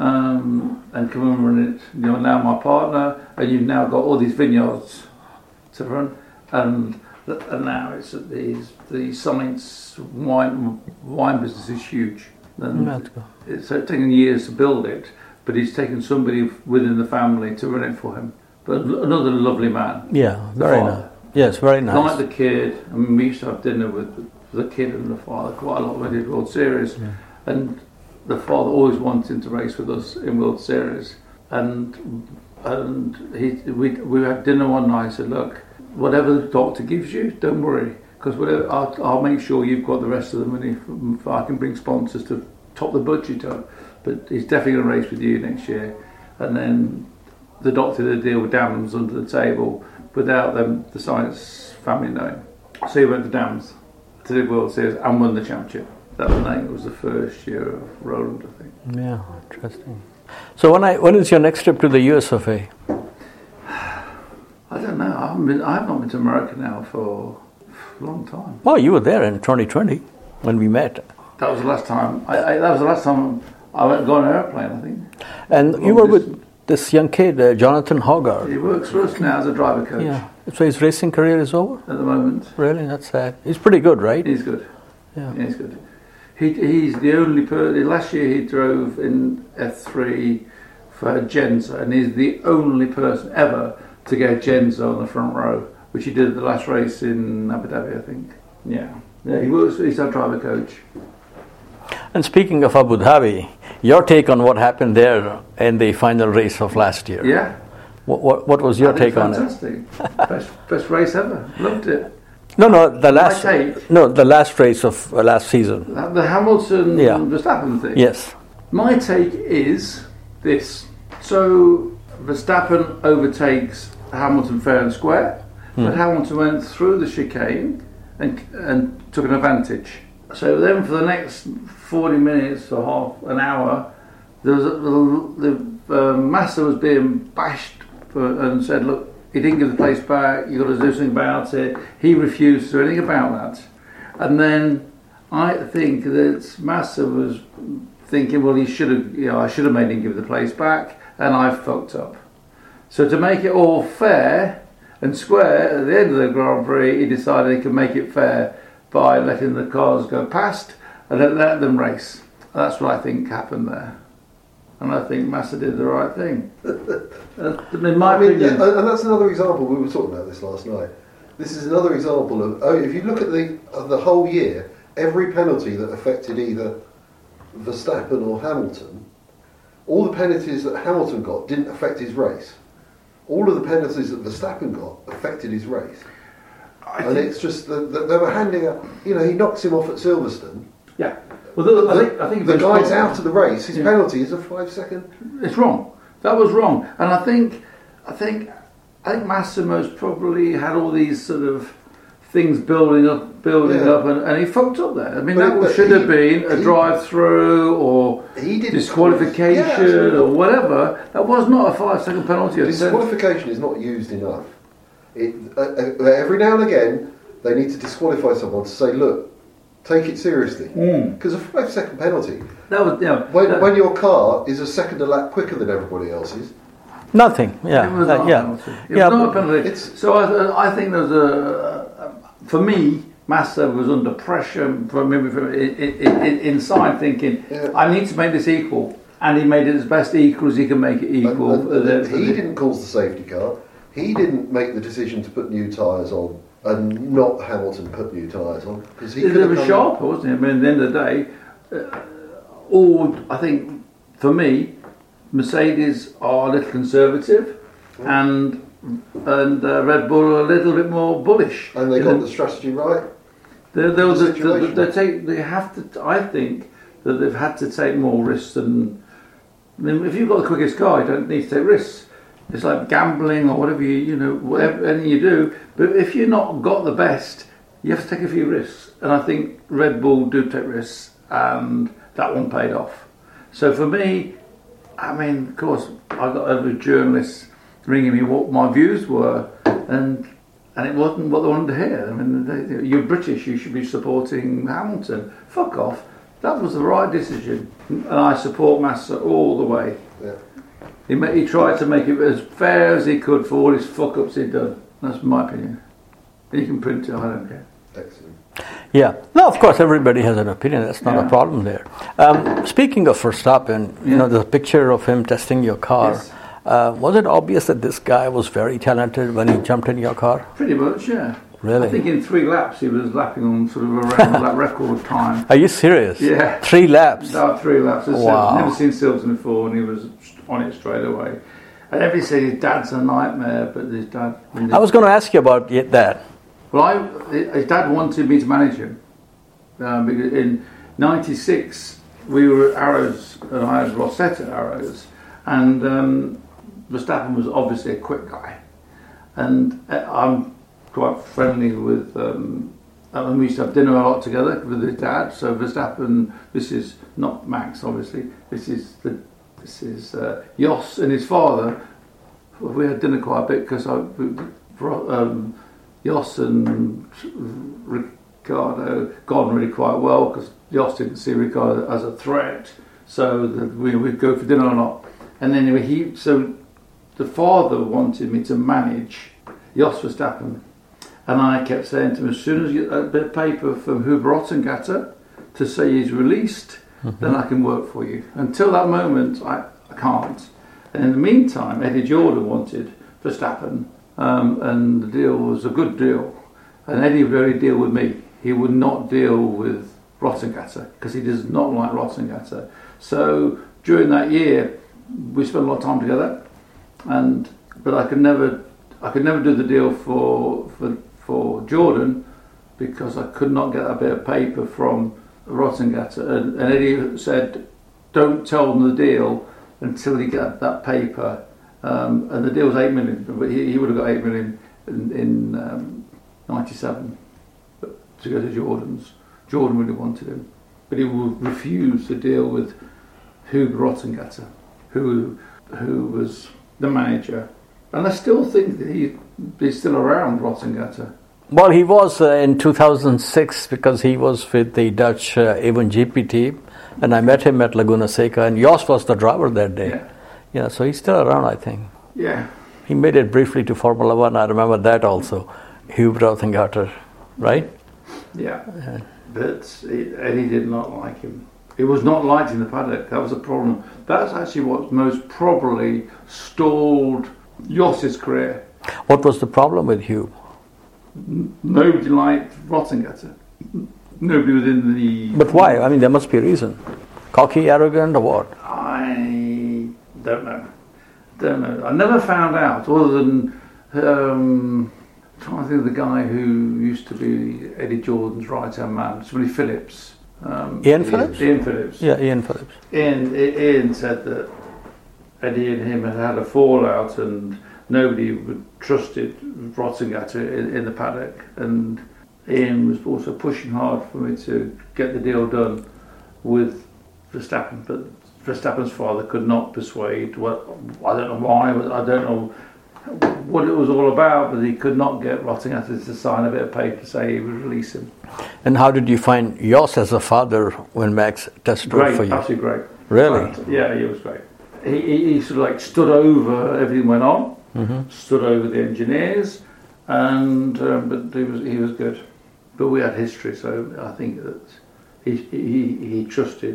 um, and come and run it. You're now my partner, and you've now got all these vineyards to run, and and now it's the the science wine wine business is huge. And That's good. it's taken years to build it, but he's taken somebody within the family to run it for him. But another lovely man. Yeah, very father. nice. Yes, very nice. Like the kid, I mean, we used to have dinner with the kid and the father quite a lot when we did World Series, Yeah. and the father always wanted to race with us in World Series, and and he we we had dinner one night. And said, look, whatever the doctor gives you, don't worry, because whatever I'll, I'll make sure you've got the rest of the money. From, I can bring sponsors to top the budget up, but he's definitely going to race with you next year, and then the doctor did a deal with Dams under the table without them, the science family knowing. So he went to Dams to the World Series and won the championship. That was, I think, it was the first year of Roland, I think. Yeah, interesting. So when I when is your next trip to the U S of A? I don't know. I haven't been. I have not been to America now for a long time. Oh, you were there in twenty twenty when we met. That was the last time. I, I, that was the last time I went on an airplane, I think. And Long you were distance. with this young kid, uh, Jonathan Hogarth. He works for us now as a driver coach. Yeah. So his racing career is over? At the moment. Really? That's sad. He's pretty good, right? He's good. Yeah. He's good. He he's the only person. Last year he drove in F three for Genza, and he's the only person ever to get Genza on the front row, which he did at the last race in Abu Dhabi, I think. Yeah. Yeah. He works. He's our driver coach. And speaking of Abu Dhabi, your take on what happened there in the final race of last year? Yeah. What what, what was your I think take on it? fantastic. best best race ever. Loved it. No, no, the last take? no, the last race of uh, last season. The the Hamilton Yeah. Verstappen thing. Yes. My take is this. So Verstappen overtakes Hamilton fair and square, Hmm. but Hamilton went through the chicane and and took an advantage. So then for the next forty minutes or half an hour, there was a, the, the uh, Massa was being bashed for, and said, look, he didn't give the place back, you've got to do something about it. He refused to do anything about that. And then I think that Massa was thinking, well, he should have, you know, I should have made him give the place back, and I fucked up. So to make it all fair and square, at the end of the Grand Prix, he decided he could make it fair by letting the cars go past and then let them race. That's what I think happened there. And I think Massa did the right thing. In my I mean, opinion. and and that's another example. We were talking about this last night. This is another example of. Oh, if you look at the of the whole year, every penalty that affected either Verstappen or Hamilton, all the penalties that Hamilton got didn't affect his race. All of the penalties that Verstappen got affected his race. I and think- it's just that that they were handing out. You know, he knocks him off at Silverstone. Yeah. Well, the, I think, I think the it's guy's wrong. out of the race. His Yeah. penalty is a five second. It's wrong. That was wrong. And I think, I think, I think Massimo's probably had all these sort of things building up, building Yeah. up, and, and he fucked up there. I mean, But- that but should he- have been a he- drive-through or He didn't disqualification Yeah, absolutely. or whatever. That was not a five-second penalty. Disqualification is not used enough. It, uh, uh, every now and again, they need to disqualify someone to say, look, take it seriously. Because a five second penalty, That was, yeah. when, that- when your car is a second a lap quicker than everybody else's, Nothing. Yeah. It was uh, not a yeah. penalty. It Yeah, was not a but- penalty. It's- so I, I think there's a, for me, Massa was under pressure from maybe from in, in, inside, thinking, Yeah. I need to make this equal, and he made it as best equal as he can make it equal. and, and, Uh, and the- he the- didn't cause the safety car. He didn't make the decision to put new tyres on, and not Hamilton put new tyres on because he It could have was come- sharper, wasn't it? I mean, at the end of the day, uh, all I think for me, Mercedes are a little conservative, and and uh, Red Bull are a little bit more bullish. and they You got know, the strategy right. They, they, the they, situation. they, take, they have to. I think that they've had to take more risks than. I mean, if you've got the quickest car, you don't need to take risks. It's like gambling or whatever you you know whatever anything you do. But if you've not got the best, you have to take a few risks. And I think Red Bull do take risks, and that one paid off. So for me, I mean, of course, I got other journalists ringing me what my views were, and and it wasn't what they wanted to hear. I mean, they, you're British, you should be supporting Hamilton. Fuck off. That was the right decision, and I support Massa all the way. Yeah. He, ma- he tried to make it as fair as he could for all his fuck ups he'd done. That's my opinion. You can print it, I don't care. Excellent. Yeah. No, of course, everybody has an opinion. That's not Yeah. a problem there. Um, speaking of Verstappen, you Yeah. know, the picture of him testing your car, Yes. uh, was it obvious that this guy was very talented when he jumped in your car? Pretty much, yeah. Really? I think in three laps he was lapping on sort of around that record time. Are you serious? Yeah. Three laps? About three laps. I've Wow. never seen Silverton before, and he was on it straight away. And everybody said his dad's a nightmare, but his dad. I was going to ask you about y- that. Well, I, his dad wanted me to manage him. Um, because in ninety-six, we were at Arrows, and I had Rosetta Arrows, and um, Verstappen was obviously a quick guy. And uh, I'm quite friendly with, um, and we used to have dinner a lot together with his dad. So Verstappen, this is not Max, obviously, this is the This is uh, Jos and his father. We had dinner quite a bit because I, um, Jos and Ricardo got on really quite well because Jos didn't see Ricardo as a threat, so that we would go for dinner or not. And then he, so the father wanted me to manage Jos Verstappen, and I kept saying to him, as soon as you get a bit of paper from Huber Rottengatter to say he's released, mm-hmm. then I can work for you. Until that moment, I, I can't. And in the meantime, Eddie Jordan wanted Verstappen, um, and the deal was a good deal. And Eddie would only deal with me. He would not deal with Rottengatter because he does not like Rottengatter. So during that year, we spent a lot of time together, and but I could never, I could never do the deal for for for Jordan because I could not get a bit of paper from Rottengatter. And, and Eddie said, "Don't tell them the deal until you get that paper." Um, and the deal was eight million, but he, he would have got eight million in, in um, ninety-seven to go to Jordan's. Jordan really wanted him, but he would refuse to deal with Huber Rottengatter, who who was the manager. And I still think that he he's still around, Rottengatter. Well, he was uh, in two thousand six because he was with the Dutch uh, A one G P team, and I met him at Laguna Seca, and Jos was the driver that day. Yeah. Yeah, so he's still around, I think. Yeah. He made it briefly to Formula One. I remember that also. Huber Rottengatter, right? Yeah. yeah. But it, Eddie did not like him. It was not liked in the paddock. That was the problem. That's actually what most probably stalled Jos's career. What was the problem with Hugh? N- nobody liked Rottengatter. Nobody within the... But why? I mean, there must be a reason. Cocky, arrogant, or what? I don't know. Don't know. I never found out, other than... Um, I'm trying to think of the guy who used to be Eddie Jordan's right-hand man, somebody Phillips. Um, Ian Phillips? Ian Phillips. Yeah, Ian Phillips. Ian, Ian said that Eddie and him had had a fallout and nobody would trusted Rottengatter in, in the paddock, and Ian was also pushing hard for me to get the deal done with Verstappen, but Verstappen's father could not persuade. Well, I don't know why, I don't know what it was all about, but he could not get Rottengatter to sign a bit of paper to say he would release him. And how did you find Jos as a father when Max test drove Great, for you? absolutely great. Really? Right. Yeah, he was great. He, he, he sort of like stood over everything went on, mm-hmm. stood over the engineers, and um, but he was he was good. But we had history, so I think that he he, he trusted.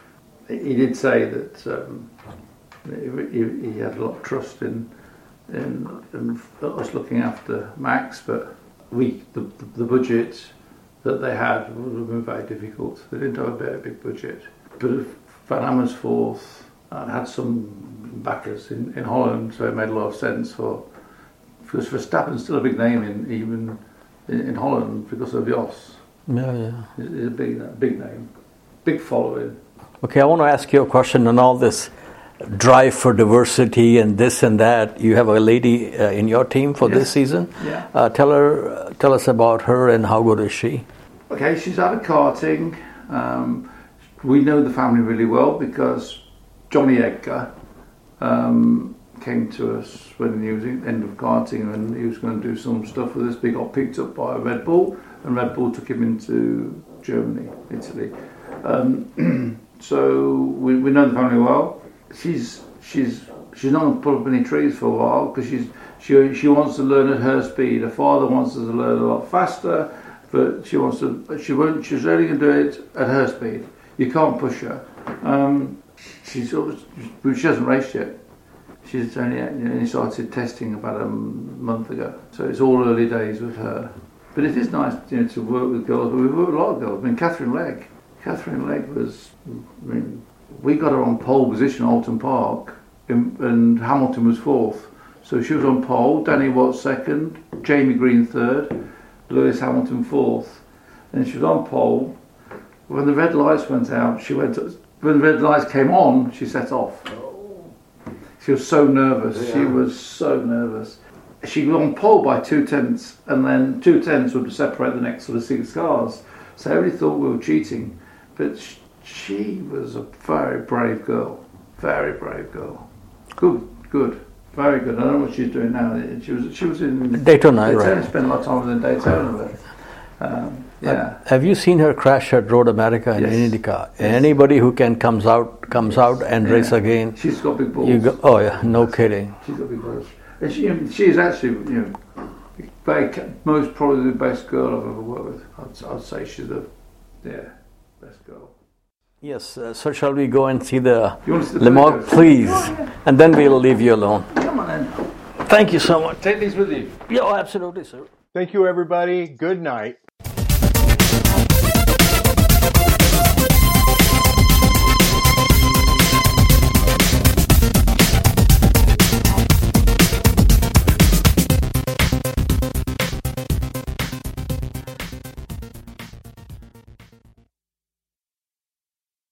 He did say that um, he, he had a lot of trust in. In, in us looking after Max, but we the, the budget that they had would have been very difficult. They didn't have a very big budget. But Van Amersfoort uh, had some backers in, in Holland, so it made a lot of sense for because Verstappen's still a big name in even in, in Holland because of Jos. Yeah, yeah. He's a big big name, big following. Okay, I want to ask you a question on all this drive for diversity and this and that. You have a lady uh, in your team for yes. this season. Yeah. Uh, tell her, uh, tell us about her and how good is she? Okay, she's out of karting. Um, we know the family really well because Johnny Edgar um, came to us when he was at the end of karting and he was going to do some stuff with us. But he got picked up by Red Bull, and Red Bull took him into Germany, Italy. Um, so we, we know the family well. She's she's she's not going to put up any trees for a while because she's she she wants to learn at her speed. Her father wants her to learn a lot faster, but she wants to. She won't. She's only going to do it at her speed. You can't push her. Um, she's she hasn't raced yet. She's only only started testing about a month ago. So it's all early days with her. But it is nice, you know, to work with girls. But we've worked with a lot of girls. I mean, Catherine Legg. Catherine Legg was. I mean. We got her on pole position at Alton Park, in, and Hamilton was fourth. So she was on pole, Danny Watts second, Jamie Green third, Lewis Hamilton fourth. And she was on pole. When the red lights went out, she went. When the red lights came on, she set off. She was so nervous. Yeah. She was so nervous. She was on pole by two tenths, and then two tenths would separate the next sort of six cars. So everybody thought we were cheating, but. She, She was a very brave girl, Very brave girl. Good, good. Very good. I don't know what she's doing now. She was she was in Daytona, Daytona. right. Spent a lot of time in Daytona. But, um, yeah. Have you seen her crash at Road America in Yes. IndyCar? Anybody who can comes out comes out and Yeah. race again. She's got big balls. You go, oh yeah, no kidding. She's got big balls. And she, she is actually, you know, very, most probably the best girl I've ever worked with. I'd, I'd say she's the, yeah, best girl. Yes, uh, so shall we go and see the You want to see the Le Mans, videos? please? Oh, yeah. And then we'll leave you alone. Come on then. Thank you so much. Take these with you. Yeah, oh, absolutely, sir. Thank you, everybody. Good night.